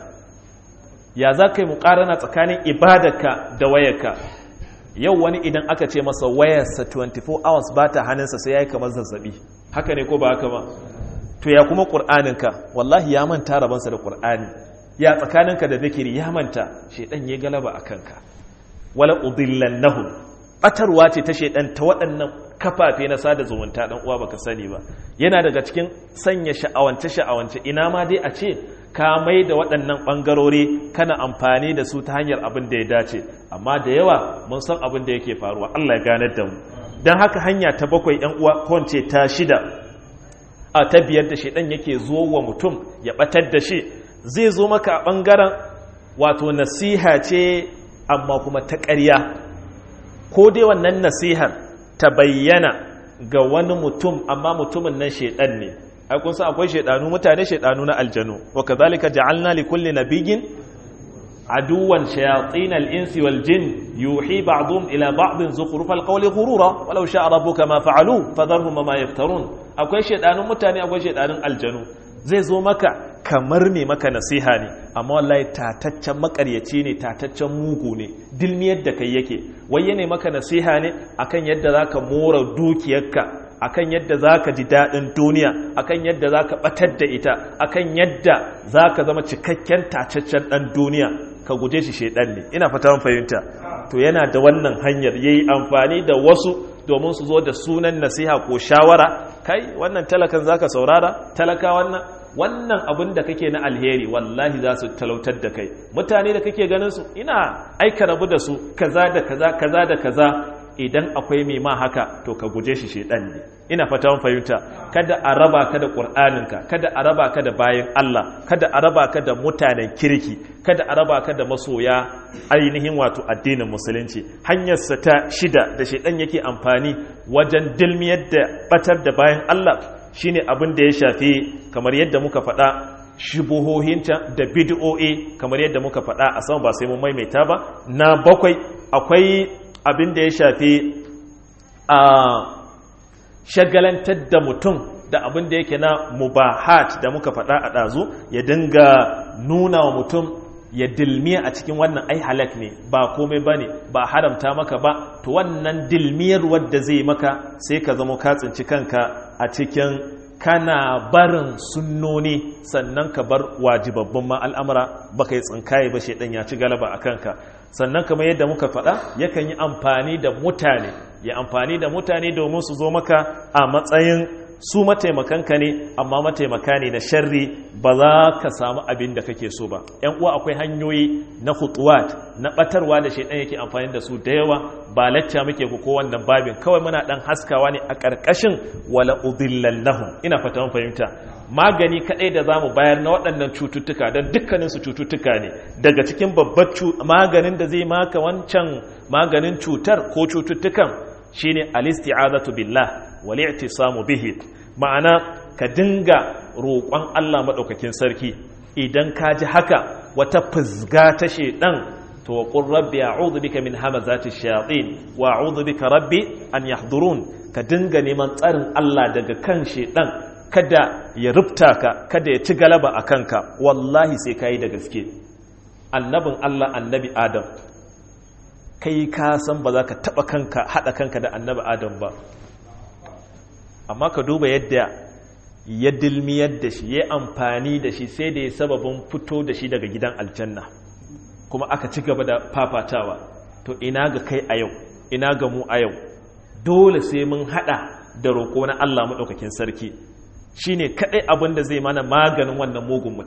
ya za ka yi muƙarana tsakanin ibadarka da wayarka. Yau wani idan aka ce masa wayarsa twenty-four hours ba ta hannunsa sai ya yi kamar zazzabi, haka ne ko ba haka ba? To ya kuma ƙur'aninka, wallahi ya manta rabansa da ƙur'ani, ya tsakaninka da zikiri ya manta, shaidan ya galaba a kanka. Wala udillannahum, batarwa ce ta shaidan ta waɗannan kafafe na sada zumunta, dan uwa baka sani ba. Yana daga cikin sanya sha'awance sha'awance, ina ma dai a ce ka mai da waɗannan ɓangarori kana amfani da su ta hanyar abin da ya dace, amma da yawa mun san abin da yake faruwa. Allah ya ganar da mu. Don haka hanya ta bakwai ‘yan uwa ko ce ta shida a ta biyar da shaidan yake zo wa mutum ya ɓatar da shi, zai zo maka a ɓangaren wato nasiha ce amma kuma ta ƙarya, ko dai wannan nasihar ta bayyana ga wani mutum amma mutumin nan shaidan ne. Ai kun san akwai shaidanu mutane, shaidanu na aljanu. Wa kadhalika ja'alna li kulli nabiyyin aduwan shayatin al-insi wal jin yuhi ba'dhum ila ba'dhin zukhrufal qawli ghurura walau sha'a rabbuka ma fa'alu fadharhum ma yaftarun. Akwai shaidanun mutane, akwai shaidanun aljanu. Zai zo maka kamar me maka nasiha ne, amma wallahi tataccen makaryaci ne, tataccen mugu ne, dilmiyar da kai yake. Wai yana maka nasiha ne akan yadda zaka mora dukiyarka, akan yadda zaka ji daɗin duniya, akan yadda zaka batar da ita, akan yadda zaka zama cikakken tacaccen ɗan duniya. Ka guje shi shaidan ne, ina fata mun fahimta. To yana da wannan hanyar yayi amfani da wasu domin su zo da sunan nasiha ko shawara. Kai wannan talakan zaka saurara, talaka wannan wannan abin da kake na alheri wallahi za su talautar da kai. Mutane da kake ganin su ina aika rabu da su kaza da kaza kaza da kaza. Idan akwai mai ma haka to ka guje shi shedan ne, ina fata mun fahimta. Kada a raba ka da qur'aninka, kada a raba ka da bayin Allah, kada a raba ka da mutanen kirki, kada a raba ka da masoya ainihin wato addinin musulunci. Hanyar sa ta shida da shedan yake amfani wajen dilmiyar da batar da bayin Allah shine abin da ya shafi kamar yadda muka faɗa shubuhohinta da bid'o'i, kamar yadda muka faɗa a sama ba sai mun maimaita ba. Na bakwai akwai abin da ya shafi a shagalantar da mutum da abin da yake na mubahat da muka faɗa a ɗazu, ya dinga nuna wa mutum ya dilmiya a cikin wannan ai halak ne, ba komai ba ne, ba haramta maka ba. To wannan dilmiyar wadda zai maka sai ka zama ka tsinci kanka a cikin kana barin sunnoni sannan ka bar wajibabbun ma al'amura ba ka yi tsinkaye ba, shaidan ya ci galaba a kanka. Sannan kamar yadda muka faɗa yakan yi amfani da mutane, ya amfani da mutane domin su zo maka a matsayin su mataimakanka ne, amma mataimaka ne na sharri, ba za ka samu abin da kake so ba. ‘Yan uwa akwai hanyoyi na hutuwat na ɓatarwa da shaidan yake amfani da su da yawa, ba lacca muke ku ko wannan babin, kawai muna ɗan haskawa ne a ƙarƙashin wala udillannahum, ina fata mun fahimta. Magani kaɗai da za mu bayar na waɗannan cututtuka, don dukkaninsu cututtuka ne, daga cikin babbar maganin da zai maka wancan maganin cutar ko cututtukan shine al-isti'azatu billah wal i'tisamu bihi. Ma'ana ka dinga roƙon Allah madaukakin sarki. Idan ka ji haka wata fizga ta shedan, to wa qur rabbi a'udhu bika min hamazati shayatin wa a'udhu bika rabbi an yahdurun. Ka dinga neman tsarin Allah daga kan shedan, kada ya rubta ka, kada ya ci galaba a kanka. Wallahi sai ka yi da gaske. Annabin Allah annabi Adam, kai ka san ba za ka taɓa kanka haɗa kanka da annabi Adam ba, amma ka duba yadda ya dilmiyar da shi, ya amfani da shi, sai da ya sababin fito da shi daga gidan aljanna, kuma aka ci gaba da fafatawa. To ina ga kai a yau, ina ga mu a yau? Dole sai mun haɗa da roƙo na Allah maɗaukakin sarki. Shi ne kaɗai abin da zai mana maganin wannan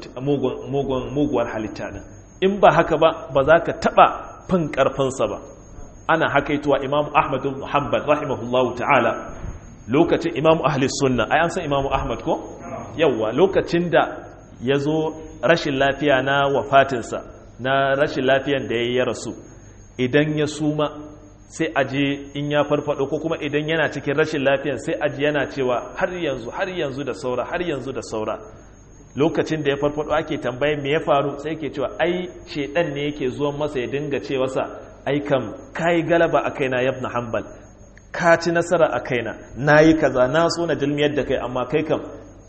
muguwar halitta ɗin. In ba haka ba, ba za ka taɓa fin ƙarfinsa ba. Ana hakaituwa Imam Ahmad ibn Hanbal rahimahullahu ta'ala, lokacin Imam Ahli Sunna, ai an san Imam Ahmad ko? Yawwa, lokacin da ya zo rashin lafiya na wafatinsa, na rashin lafiyan da ya rasu, idan ya suma sai aji in ya farfado, ko kuma idan yana cikin rashin lafiyan sai aji yana cewa har yanzu har yanzu da saura har yanzu da saura. Lokacin da ya farfado ake tambaye me ya faru, sai yake cewa ai shedan ne yake zuwan masa ya dinga cewa sa ai kam kai galaba a kaina ibn Hanbal, ka ci nasara a kaina, nayi kaza, na so na dilmiyar da kai, amma kai kam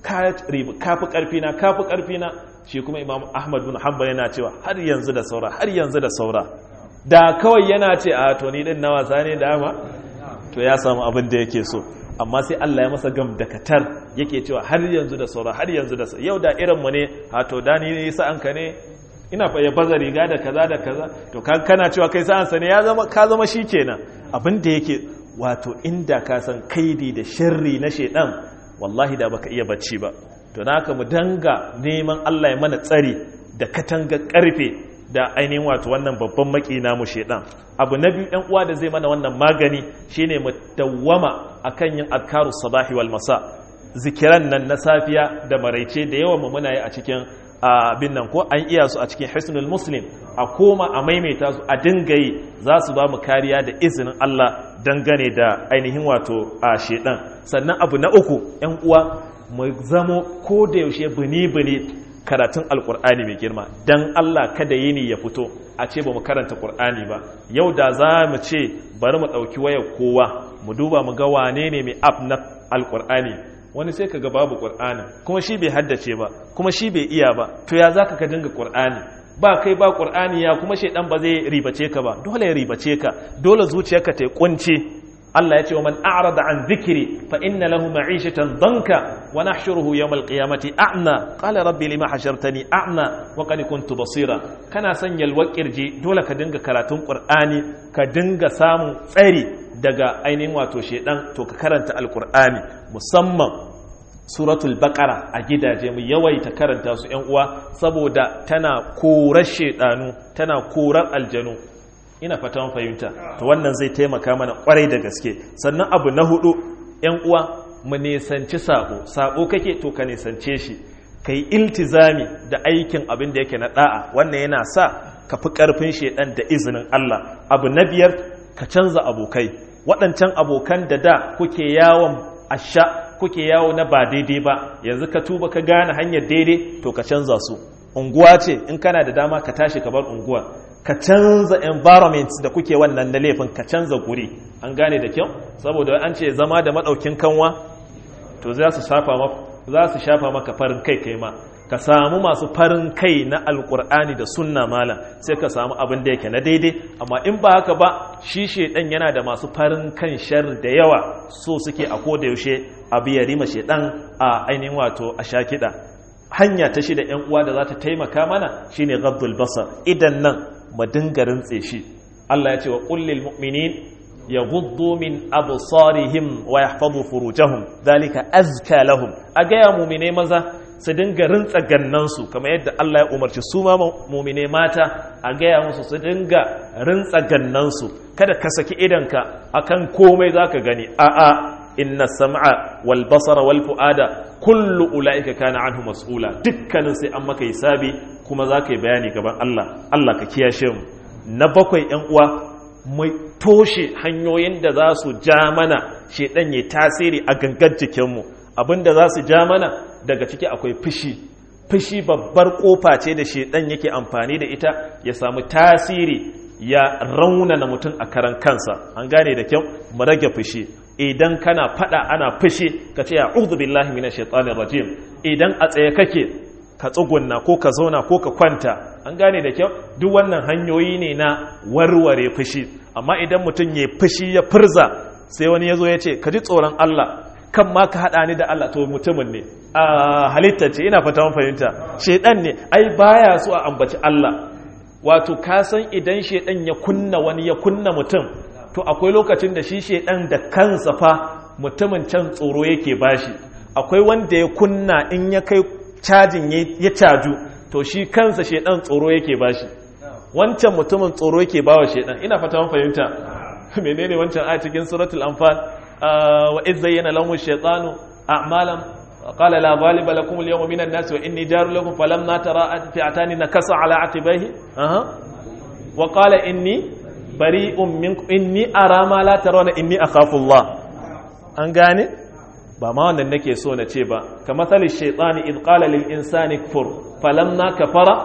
ka fi karfi na ka fi karfi na shi kuma Imam Ahmad bin Hanbal yana cewa har yanzu da saura har yanzu da saura da kawai yana ce a to ni din na wasa ne dama to ya samu abin da yake so amma sai Allah ya masa gam da katar yake cewa har yanzu da saura har yanzu da saura yau da irin mu ne ha to da ni sa'an ka ne ina fa ya baza riga da kaza da kaza to kana cewa kai sa'an sa ne ya zama ka zama shikenan abin da yake wato inda ka san kaidi da sharri na shedan wallahi da baka iya bacci ba to naka mu danga neman Allah ya mana tsari da katanga karfe da ainihin wato wannan babban maki namu shedan abu na biyu ɗan uwa da zai mana wannan magani shine mu dawwama akan yin azkarus sabahi wal masa zikiran nan na safiya da maraice da yawan mu muna yi a cikin abin nan ko an iya su a cikin hisnul muslim a koma a maimaita su a dinga yi za su ba mu kariya da izinin Allah dangane da ainihin wato a shedan sannan abu na uku ɗan uwa mu zamo ko da yaushe bini-bini karatun alkur'ani mai girma don Allah kada yini ya fito a ce ba mu karanta ƙur'ani ba yau da za mu ce bari mu ɗauki wayar kowa mu duba mu ga wane ne mai app na alkur'ani wani sai ka ga babu ƙur'ani kuma shi bai haddace ba kuma shi bai iya ba to ya za ka ka dinga ƙur'ani ba kai ba ƙur'ani ya kuma shaidan ba zai ribace ka ba dole ya ribace ka dole zuciyarka ta yi kunci Allah ya ce wa man a'rada an dhikri fa inna lahu ma'ishatan danka wa nahshuruhu yawm al-qiyamati a'ma qala rabbi lima hashartani a'ma wa qad kuntu basira kana son yalwar kirji dole ka dinga karatun qur'ani ka dinga samun tsari daga ainihin wato shedan to ka karanta al-qur'ani musamman suratul baqara a gidaje mu yawaita karanta su ƴan uwa saboda tana korar shedanu tana korar aljanu ina fatan fahimta to wannan zai taimaka mana kwarai da gaske sannan abu na hudu yan uwa mu nisanci sabo sabo kake to ka nisance shi kai iltizami da aikin abin da yake na da'a wannan yana sa ka fi karfin shedan da izinin Allah abu na biyar ka canza abokai waɗancan abokan da da kuke yawon asha kuke yawo na ba daidai ba yanzu ka tuba ka gane hanyar daidai to ka canza su unguwa ce in kana da dama ka tashi ka bar unguwa ka canza environment da kuke wannan na laifin ka canza guri an gane da kyau saboda an ce zama da madaukin kanwa to za su shafa maka za su shafa maka farin kai kai ma ka samu masu farin kai na alkur'ani da sunna malam sai ka samu abin da yake na daidai amma in ba haka ba shi shedan yana da masu farin kan shar da yawa so suke a koda yaushe abu ya rima shedan a ainihin wato a shakida hanya ta shida yan uwa da za ta taimaka mana shine ghaddul basar idan nan mu dinga rintse shi Allah ya ce wa kullil mu'minin yaghuddu min absarihim wa yahfazu furujahum dhalika azka lahum aga ya mu'mine maza su dinga rintsa gannansu kamar yadda Allah ya umarci su ma mu'mine mata a gaya musu su dinga rintsa gannansu kada ka saki idanka akan komai zaka gani a'a inna sam'a wal basara wal fuada kullu ulaika kana anhu mas'ula dukkanin sai an maka hisabi kuma zaka yi bayani gaban Allah Allah ka kiyashe mu na bakwai yan uwa mai toshe hanyoyin da za su ja mana shedan ya tasiri a gangar jikinmu abinda za su ja mana daga ciki akwai fushi fushi babbar kofa ce da shedan yake amfani da ita ya samu tasiri ya raunana mutum a karan kansa an gane da kyau mu rage fushi idan kana fada ana fushi ka ce a'udhu billahi minash shaitanir rajim idan a tsaye kake ka tsugunna ko ka zauna ko ka kwanta an gane da kyau duk wannan hanyoyi ne na warware fushi amma idan mutum ya fushi ya furza sai wani yazo ya ce ka ji tsoron Allah kan ma ka haɗa ni da Allah to mutumin ne a halitta ce ina fata mun fahimta shedan ne ai baya so a ambaci Allah wato ka san idan shedan ya kunna wani ya kunna mutum to akwai lokacin da shi shedan da kansa fa mutumin can tsoro yake bashi akwai wanda ya kunna in ya kai cajin ya caju to shi kansa shedan tsoro yake bashi wancan mutumin tsoro yake bawa shedan ina fata mun fahimta menene wancan a cikin suratul anfal وإذ زين لهم الشيطان أعمالا قال لا غالب لكم اليوم من الناس وإني جار لكم فلما ترى فئتان نكص على عقبيه أه. وقال إني بريء منكم إني أرى ما لا ترون إني أخاف الله أنغاني ba ma wannan nake so na ce ba kamathali shaytani id qala lil insani kfur falamma kafara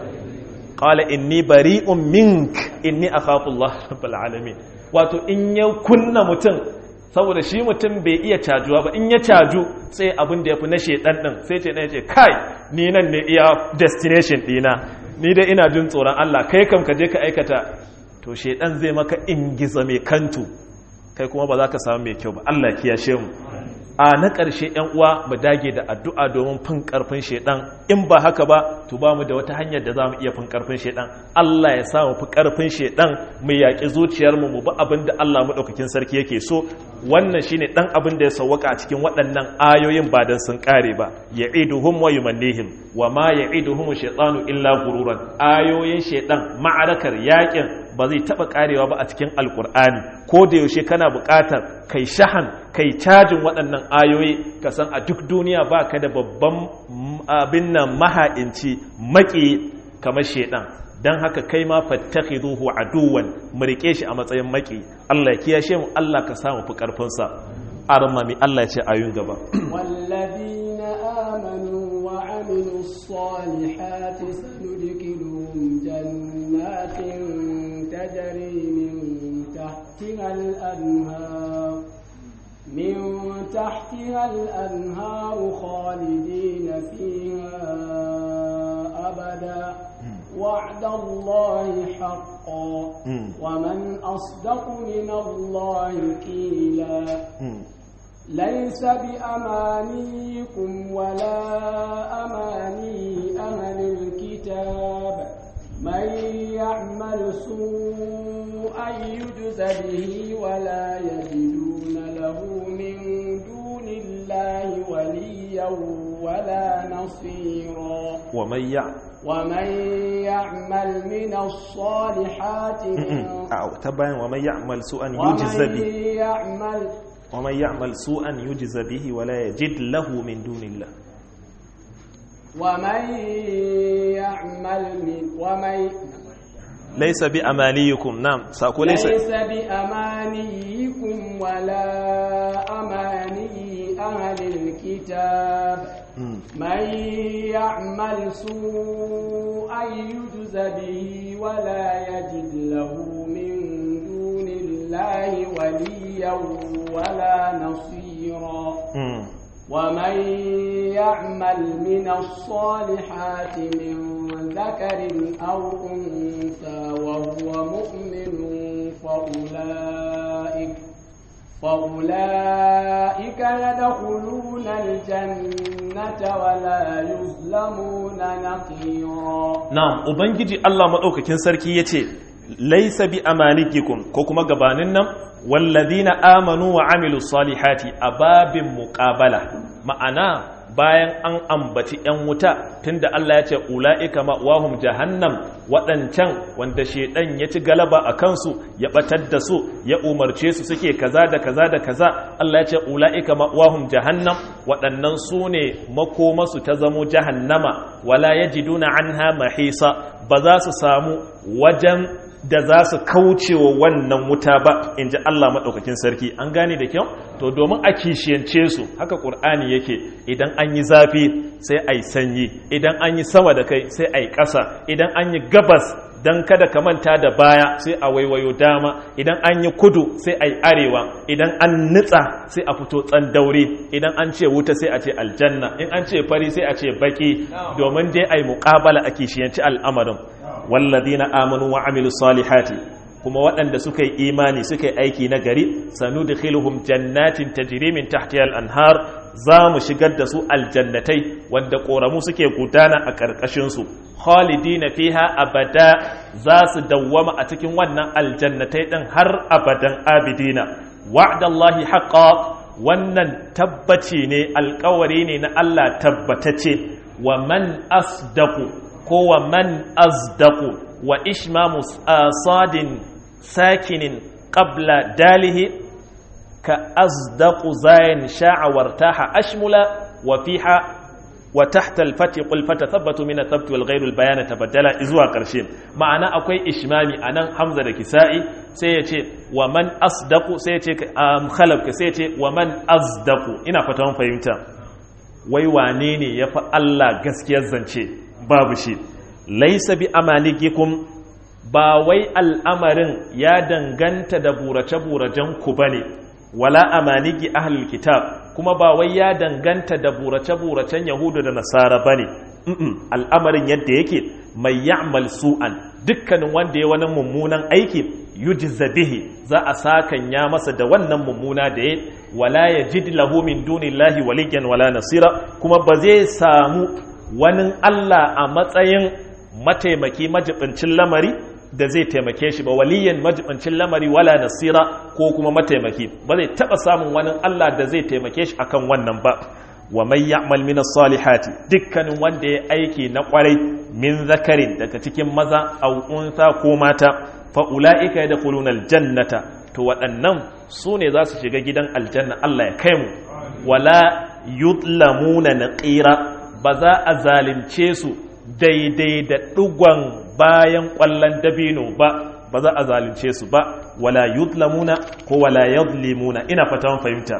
qala inni bari'un mink inni akhafu Allah rabbul alamin wato in ya kunna mutum saboda shi mutum bai iya cajuwa ba, in ya caju sai abin da ya fi na shedan din sai ce ya ce kai ni nan ne iya destination dina, ni dai ina jin tsoron Allah, kai kam ka je ka aikata, to shedan zai maka ingiza mai kantu, kai kuma ba za ka samu mai kyau ba. Allah kiyashe mu. A na ƙarshe ‘yan uwa mu dage da addu'a domin fin ƙarfin shaiɗan, in ba haka ba to ba mu da wata hanyar da za mu iya fin ƙarfin shaiɗan. Allah ya sa mu fi ƙarfin shaiɗan, mu yaƙi zuciyarmu mu bi abin da Allah maɗaukakin sarki yake so. Wannan shi ne ɗan abin da ya sauwaka a cikin waɗannan ayoyin ba don sun ƙare ba. Ya'iduhum wa yumannihim wa ma ya'iduhum shaiɗanu illa gururan. Ayoyin shaiɗan, ma'arakar yaƙin ba zai taɓa ƙarewa ba a cikin alƙur'ani. Ko da yaushe kana buƙatar kai shahan, kai cajin waɗannan ayoyi, ka san a duk duniya ba ka da babban abin nan maha'inci maƙi kamar shaiɗan. Don haka kai ma fattakhiduhu aduwan, mu riƙe shi a matsayin maƙi. Allah ya kiyashe mu, Allah ka samu fi ƙarfinsa. Armami Allah ya ce ayun gaba. Wallazina amanu wa amilus salihati sanudkhiluhum jannatin تجري من تحتها الأنهار من تحتها الأنهار خالدين فيها أبدا وعد الله حقا ومن أصدق من الله قيلا ليس بأمانيكم ولا أماني أهل الكتاب من يعمل سوءا يجز به ولا يجدون له من دون الله وليا ولا نصيرا ومن يعمل ومن يعمل من الصالحات من تبين ومن يعمل سوءا يجز به يعمل ومن يعمل سوءا يجز به ولا يجد له من دون الله ومن يعمل من ومن ليس بأمانيكم نعم سأقول ليس ليس بأمانيكم ولا أماني أهل الكتاب من يعمل سوءا يجز به ولا يجد له من دون الله وليا ولا نصيرا ومن يعمل من الصالحات من ذكر أو أنثى وهو مؤمن فأولئك فأولئك يدخلون الجنة ولا يظلمون نقيرا. نعم وبنجي الله مدوكاكين سركي يتي ليس بأمانيكم كوكما غبانين والذين آمنوا وعملوا الصالحات أباب مقابلة ma'ana bayan an ambaci ‘yan wuta tunda Allah ya ce ula'ika ma'wahum jahannam waɗancan wanda shaidan ya ci galaba a kansu ya ɓatar da su ya umarce su suke kaza da kaza da kaza Allah ya ce ula'ika ma'wahum jahannam waɗannan su ne makomasu ta zamo jahannama wala yajiduna anha mahisa ba za su samu wajen da za su kauce wa wannan wuta ba in ji Allah maɗaukakin sarki an gane da kyau to domin a kishiyance su haka ƙur'ani yake idan an yi zafi sai a yi sanyi idan an yi sama da kai sai a yi ƙasa idan an yi gabas don kada ka manta da baya sai a waiwayo dama idan an yi kudu sai a yi arewa idan an nitsa sai a fito tsandaure idan an ce wuta sai a ce aljanna in an ce fari sai a ce baki domin dai a yi muƙabala a kishiyanci al'amarin والذين آمنوا وعملوا الصالحات kuma waɗanda suka yi imani suka yi aiki na gari sanudkhiluhum jannatin tajri min tahtiha al-anhar za mu shigar da su aljannatai wanda koramu suke gudana a karkashin su khalidina fiha abada za su dawwama a cikin wannan aljannatai din har abadan abidina wa'dallahi haqqan wannan tabbaci ne alƙawari ne na Allah tabbatace wa man asdaqu ko wa man asdaqu wa ishmamu sadin sakinin qabla dalihi ka asdaqu zayin sha'a wartaha ashmula wa fiha wa tahta al-fath qul fatathabatu min at-thabt wal ghayr al-bayan tabaddala izwa karshe ma'ana akwai ishmami anan hamza da kisa'i sai ya ce wa man asdaqu sai ya ce khalaf sai ya ce wa man asdaqu ina fata mun fahimta wai wane ne yafi Allah gaskiyar zance babu shi laisa bi amalikikum ba wai al'amarin ya danganta da burace-buracen ku bane wala amaniki ahlul kitab kuma ba wai ya danganta da burace-buracen yahudu da nasara bane al'amarin yadda yake mai ya'mal su'an dukkanin wanda ya wani mummunan aiki yujza bihi za a sakan ya masa da wannan mummuna da ya wala yajid lahu min dunillahi waliyan wala nasira kuma ba zai samu wani Allah a matsayin mataimaki majibincin lamari da zai taimake shi ba waliyan majibincin lamari wala nasira ko kuma mataimaki ba zai taba samun wani Allah da zai taimake shi akan wannan ba wa man ya'mal min as-salihati dukkanin wanda ya aiki na kwarai min zakarin daga cikin maza aw unsa ko mata fa ulaika yadkhuluna al-jannata to waɗannan su ne za su shiga gidan aljanna Allah ya kai mu wala yudlamuna naqira ba za a zalimce su daidai da dugon bayan ƙwallon dabino ba ba za a zalunce su ba wala yudlamuna ko wala yadlimuna ina fata fahimta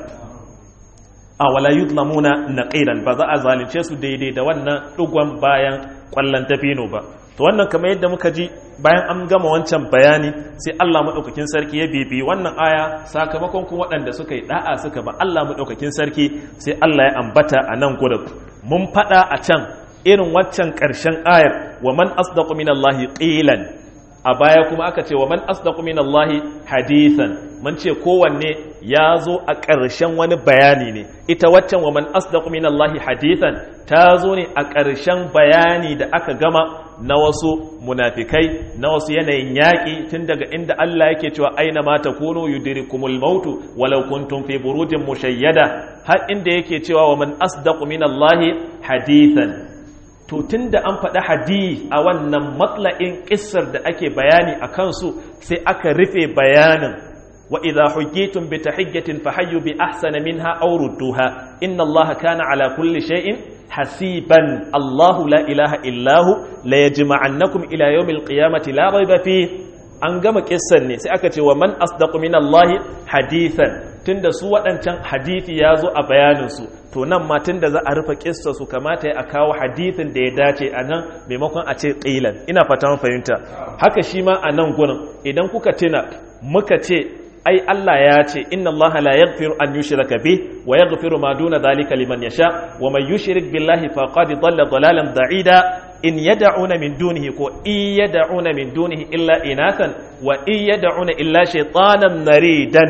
a wala yudlamuna naqiran ba za a zalunce su daidai da wannan dugon bayan ƙwallon dabino ba to wannan kamar yadda muka ji bayan an gama wancan bayani sai Allah madaukakin sarki ya bibi wannan aya sakamakon kuma waɗanda suka yi da'a suka ba Allah madaukakin sarki sai Allah ya ambata a nan gurin mun fada a can irin waccan ƙarshen ayar wa man asdaqu minallahi qilan a baya kuma aka ce wa man asdaqu minallahi hadithan mun ce kowanne ya zo a ƙarshen wani bayani ne ita waccan wa man asdaqu minallahi hadithan ta zo ne a ƙarshen bayani da aka gama na wasu munafikai na wasu yanayin yaƙi tun daga inda Allah yake cewa aina ma takunu yudrikumul mautu walau kuntum fi burujin mushayyada har inda yake cewa wa man asdaqu minallahi hadithan to tun da an faɗi hadith a wannan matla'in ƙissar da ake bayani a kansu sai aka rufe bayanin wa idha hujjitum bi tahijjatin fahayyu bi ahsana minha aw rudduha inna allaha kana ala kulli shay'in hasiban allahu la ilaha illahu la yajma'annakum ila yawmil qiyamati la rayba fi an gama ƙissar ne sai aka ce wa man asdaqu minallahi hadithan tunda su waɗancan hadithi ya zo a bayaninsu to nan ma tunda za a rufe kissa su kamata a kawo hadithin da ya dace a nan maimakon a ce ƙilan ina fata mun fahimta haka shi ma a nan gurin idan kuka tuna muka ce ai Allah ya ce inna Allah la yaghfiru an yushraka bih wa yaghfiru ma duna dhalika liman yasha wa man yushrik billahi faqad dhalla dhalalan ba'ida in yad'una min dunihi ko in yad'una min dunihi illa inathan wa in yad'una illa shaytanan maridan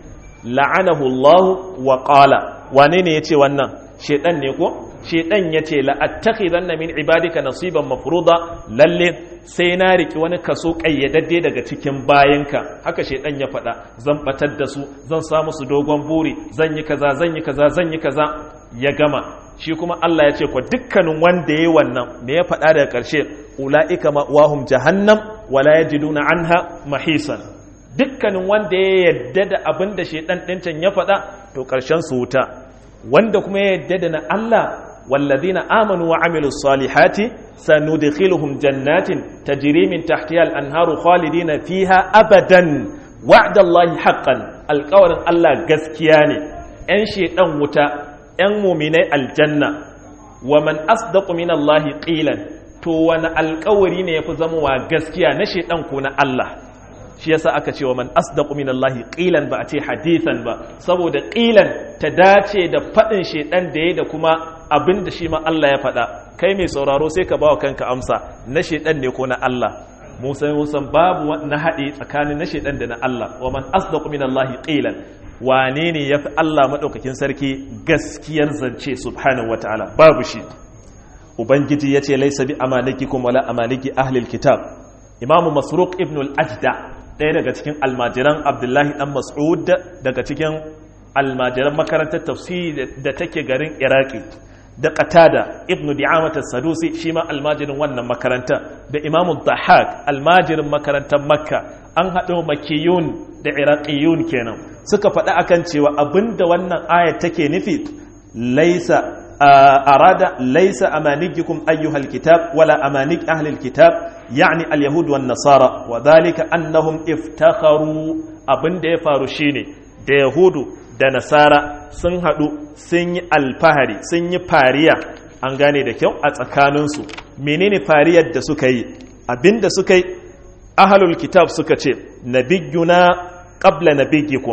la'anahu Allah wa qala wane ne yace wannan shedan ne ko shedan yace la attakhidanna min ibadika nasiban mafruḍa lalle sai na riki wani kaso kayyadadde daga cikin bayinka haka shedan ya faɗa zan batar da su zan sa musu dogon buri zan yi kaza zan yi kaza zan yi kaza ya gama shi kuma Allah ya ce ko dukkanin wanda yayi wannan me ya faɗa daga ƙarshe ulaika ma'wahum jahannam wala yajiduna anha mahisan dukkanin wanda ya yadda da abin da shaidan ɗincan ya faɗa to ƙarshen su wuta wanda kuma ya yadda da na Allah wallazina amanu wa amilus salihati sanudkhiluhum jannatin tajri min tahtiha al-anharu khalidina fiha abadan wa'dallahi haqqan alƙawarin Allah gaskiya ne ƴan shaidan wuta ƴan mu'minai aljanna wa man asdaqu minallahi qilan to wani alƙawari ne yafi zamowa gaskiya na shaidan ko na Allah shi yasa aka ce wa man asdaqu minallahi qilan ba a ce hadithan ba saboda qilan ta dace da fadin shedan da yayi da kuma abin da shi ma Allah ya fada kai mai sauraro sai ka bawa kanka amsa na shedan ne ko na Allah musa musan babu na hadi tsakanin na shedan da na Allah wa man asdaqu minallahi qilan wane ne yafi Allah madaukakin sarki gaskiyar zance subhanahu wataala babu shi ubangiji yace laysa bi amanikikum wala amaniki ahli alkitab imamu masruq ibn al-ajda ɗaya daga cikin almajiran abdullahi ɗan mas'ud daga cikin almajiran makarantar tafsiri da take garin iraki da qatada ibn di'amat as-sadusi shi ma almajirin wannan makaranta da imamu dhahak almajirin makarantar makka an haɗo makiyun da iraqiyun kenan suka faɗa akan cewa abinda wannan ayat take nufi laisa arada laisa amanikikum ayyuhal kitab wala amanik ahlil kitab يعني اليهود والنصارى وذلك أنهم افتخروا abin da ya faru shine da yahudu da nasara sun haɗu sun yi alfahari sun yi fariya an gane da kyau a tsakaninsu menene fariyar da suka yi abin da suka yi ahlul kitab suka ce nabiyuna qabla nabiyyikum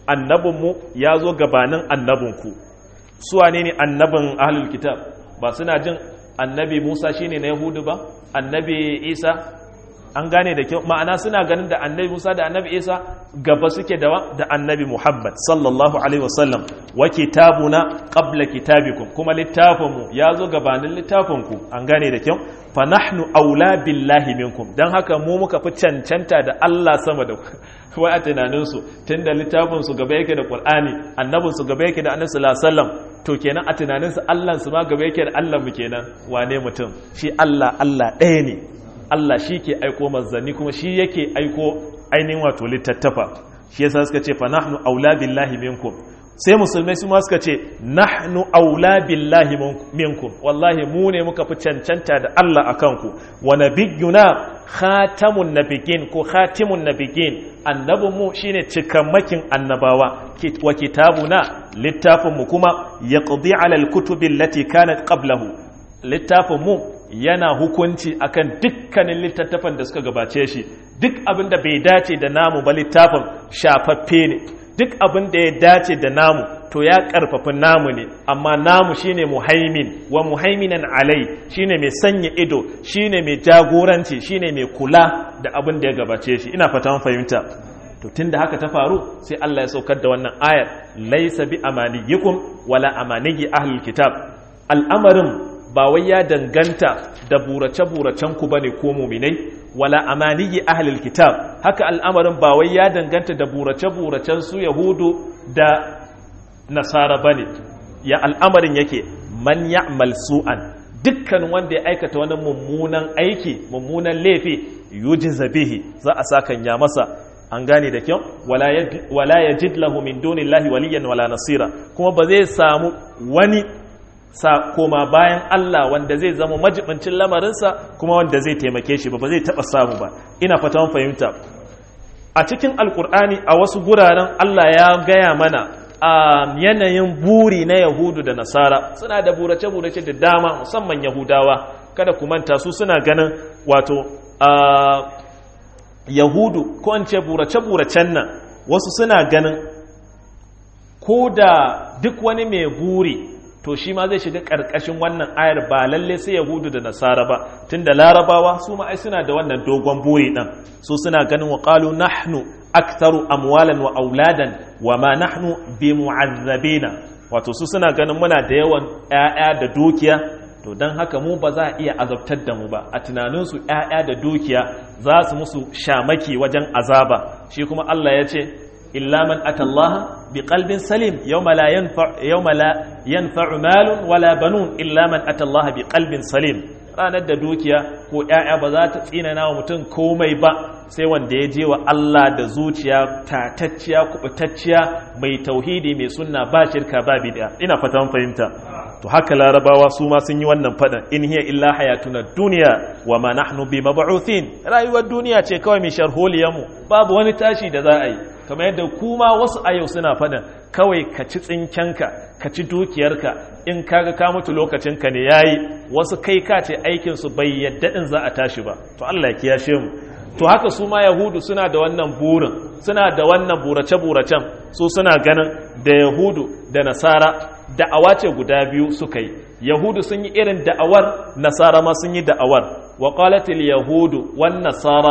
annabinmu ya zo gabanin annabinku. Su wane ne annabin ahlul kitab? Ba suna jin annabi Musa shine na Yahudu ba, annabi Isa, an gane da kyau, ma'ana suna ganin da annabi Musa da annabi Isa gaba suke da da annabi Muhammad sallallahu alaihi wasallam. Wa kitabuna qabla kitabikum, kuma littafinmu ya zo gabanin littafinku, an gane da kyau. Fa nahnu aula billahi minkum, dan haka mu muka fi cancanta da Allah sama da wai a tunaninsu, tunda littafinsu gaba yake da Qur'ani, annabinsu gaba yake da annabi sallallahu alaihi wasallam, to kenan a tunaninsu Allah su ma gaba yake da Allah mu kenan. Wane mutum? Shi Allah Allah ɗaya ne. Allah shi ke aiko manzanni, kuma shi yake aiko ainihin wato littattafa. Shi yasa suka ce fa nahnu aula billahi minkum. Sai musulmai su ma suka ce nahnu aula billahi minkum, wallahi mu ne muka fi cancanta da Allah akan ku. Wa nabiyuna khatamun nabiyyin ko khatimun nabiyyin, annabin mu shine cikamakin annabawa. Wa kitabuna, littafin mu kuma yaqdi ala alkutubi allati kanat qablahu, littafin mu yana hukunci akan dukkanin littattafan da suka gabace shi. Duk abin da bai dace da namu ba littafin shafaffe ne, duk abin da ya dace da namu to ya karfafa namu ne, amma namu shine muhaimin wa muhaiminan alai, shine mai sanya ido, shine mai jagoranci, shine mai kula da abin da ya gabace shi. Ina fata mun fahimta. To tunda haka ta faru sai Allah ya saukar da wannan ayar, laysa bi amaniyikum wala amaniji ahlul kitab. Al'amarin ba wai ya danganta da burace-buracen ku bane ko muminai, wala amaniyi ahlul kitab. Haka al'amarin ba wai ya danganta da burace-buracen su Yahudu da Nasara bane. Ya al'amarin yake, man ya'mal su'an, dukkan wanda ya aikata wani mummunan aiki, mummunan laifi, yujza bihi, za a sakanya masa. An gane da kyau, wala yajid lahu min dunillahi waliyan wala nasira, kuma ba zai samu wani sa koma bayan Allah wanda zai zama majibincin lamarinsa kuma wanda zai taimake shi ba ba zai taba samu ba. Ina fata mun fahimta. A cikin alkur'ani a wasu guraren Allah ya gaya mana a yanayin buri na Yahudu da Nasara, suna da burace-burace da dama, musamman Yahudawa. Kada ku manta su suna ganin wato a Yahudu ko an ce burace-buracen nan, wasu suna ganin ko da duk wani mai buri to shi ma zai shiga ƙarƙashin wannan ayar, ba lalle sai Yahudu da Nasara ba, tunda Larabawa su ma ai suna da wannan dogon buri ɗin. Su suna ganin wa qalu nahnu aktharu amwalan wa auladan wa ma nahnu bi mu'azzabina, wato su suna ganin muna da yawan ƴaƴa da dukiya, to dan haka mu ba za a iya azabtar da mu ba. A tunanin su ƴaƴa da dukiya za su musu shamaki wajen azaba. Shi kuma Allah ya ce illa man atallaha biqalbin salim yawma la yanfa yawma la yanfa'u malun wala banun illa man atallaha biqalbin salim. Ranar da dukiya ko ƴaƴa ba za ta tsinana wa mutum komai ba sai wanda ya je wa Allah da zuciya tatacciya kubutacciya mai tauhidi mai sunna ba shirka ba bid'a. Ina fata mun fahimta. To haka Larabawa su ma sun yi wannan fadan, in hiya illa hayatuna dunya wa ma nahnu bi mab'uthin. Rayuwar duniya ce kawai mai sharholiyanmu, babu wani tashi da za a yi. Kamar yadda kuma wasu a yau suna faɗin kawai ka ci tsinkenka, ka ci dukiyarka, in kaga ka mutu lokacinka ne yayi. Wasu kai ka ce aikinsu bai yadda din za a tashi ba. To Allah ya kiyashe mu. To haka su ma Yahudu suna da wannan burin, suna da wannan burace-buracen. Su suna ganin da Yahudu da Nasara da'awa ce guda biyu suka yi. Yahudu sun yi irin da'awar, Nasara ma sun yi da'awar. Wa qalatil yahudu wan nasara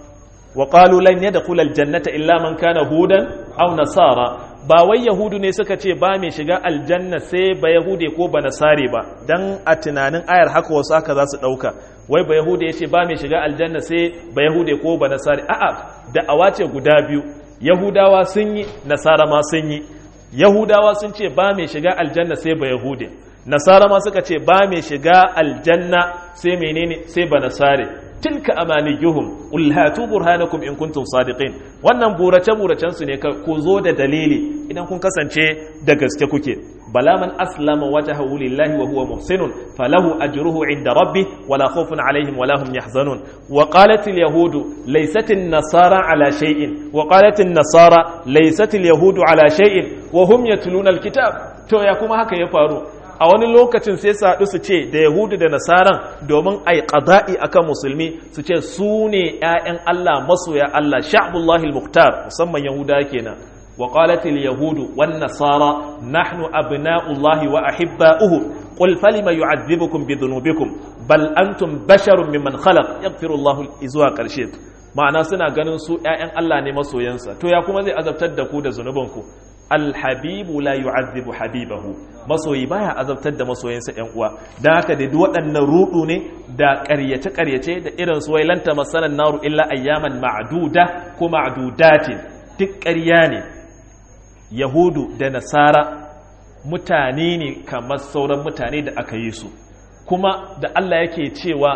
wa qalu lan yadkhula aljannata illa man kana hudan aw nasara. Ba wai Yahudu ne suka ce ba mai shiga aljanna sai ba Yahude ko ba Nasare ba, dan a tunanin ayar haka wasu aka za su dauka. Wai ba Yahude yace ba mai shiga aljanna sai ba Yahude ko ba Nasare. A'a, da'awa ce guda biyu. Yahudawa sun yi, Nasara ma sun yi. Yahudawa sun ce ba mai shiga aljanna sai ba Yahude. Nasara ma suka ce ba mai shiga aljanna sai menene sai ba Nasare. Tilka amaniyuhum qul hatu burhanakum in kuntum sadiqin. Wannan burace buracen su ne ku zo da dalili idan kun kasance da gaske kuke. Bala man aslama wajhahu lillahi wa huwa muhsinun falahu ajruhu inda rabbih wala khawfun alaihim wala hum yahzanun. Wa qalat al yahudu laysat an nasara ala shay'in wa qalat an nasara laysat al yahudu ala shay'in wa hum yatluna al kitab. To ya kuma haka ya faru? A wani lokacin sai su haɗu su ce da Yahudu da Nasaran domin ai qada'i akan musulmi, su ce su ne ‘ya'yan Allah masoya Allah, sha'bullahi al-mukhtar, musamman Yahuda kenan. wa qalat al yahud wan nasara nahnu abna'ullahi wa ahibba'uhu qul falima yu'adhibukum bi dhunubikum bal antum basharun mimman khalaq yaghfiru Allahu izwa karshe ma'ana suna ganin su ƴaƴan Allah ne masoyansa to ya kuma zai azabtar da ku da zunubanku alhabibu la yu'adhibu habibahu masoyi baya azabtar da masoyinsa ƴan uwa dan haka da duk waɗannan rudu ne da ƙaryace ƙaryace da irin su wailanta masalan naru illa ayyaman ma'duda ko ma'dudatin duk ƙarya ne yahudu da nasara mutane ne kamar sauran mutane da aka yi su kuma da Allah yake cewa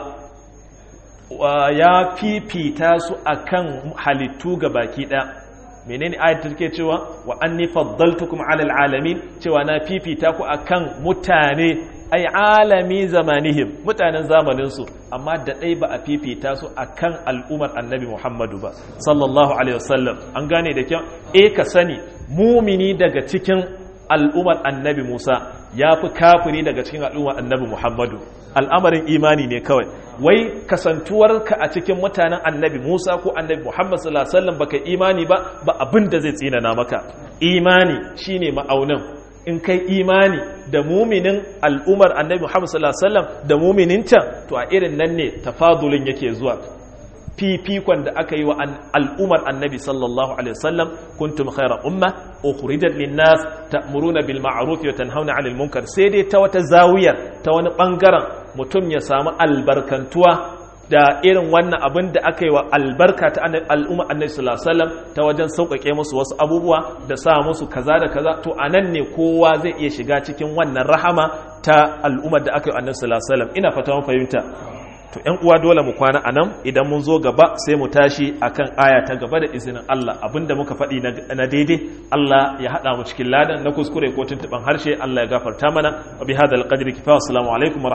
ya fifita su akan halittu gabaki ɗaya menene ayat take cewa wa anni faddaltukum ala alalamin cewa na fifita ku akan mutane ay alami zamanihim mutanen zamanin su amma da dai ba a fifita su akan al'umar annabi Muhammadu ba sallallahu alaihi wasallam an gane da kyau eh ka sani mumini daga cikin al'umar annabi Musa ya fi kafiri daga cikin al'ummar annabi Muhammadu al'amarin imani ne kawai wai kasantuwarka a cikin mutanen annabi Musa ko annabi Muhammad sallallahu alaihi wasallam baka imani ba ba abin da zai tsinana maka imani shine ma'aunin in kai imani da muminin al'ummar annabi Muhammad sallallahu alaihi wasallam da muminin can to a irin nan ne tafadulin yake zuwa fifikon da aka yi wa al'ummar annabi sallallahu alaihi wasallam kuntum khayra umma ukhrijat lin-nas ta'muruna bil ma'ruf wa tanhauna 'anil munkar sai dai ta wata zawiyar ta wani bangaren mutum ya samu albarkantuwa da irin wannan abin da aka yi wa albarka ta al'ummar annabi sallallahu alaihi wasallam ta wajen sauƙaƙe musu wasu abubuwa da sa musu kaza da kaza to anan ne kowa zai iya shiga cikin wannan rahama ta al'ummar da aka yi wa annabi sallallahu alaihi wasallam ina fata mun fahimta to ƴan uwa dole mu kwana anan idan mun zo gaba sai mu tashi akan aya ta gaba da izinin Allah abinda muka faɗi na daidai Allah ya haɗa mu cikin ladan na kuskure ko tuntuɓan harshe Allah ya gafarta mana wa bi hadal qadri kifaya assalamu alaikum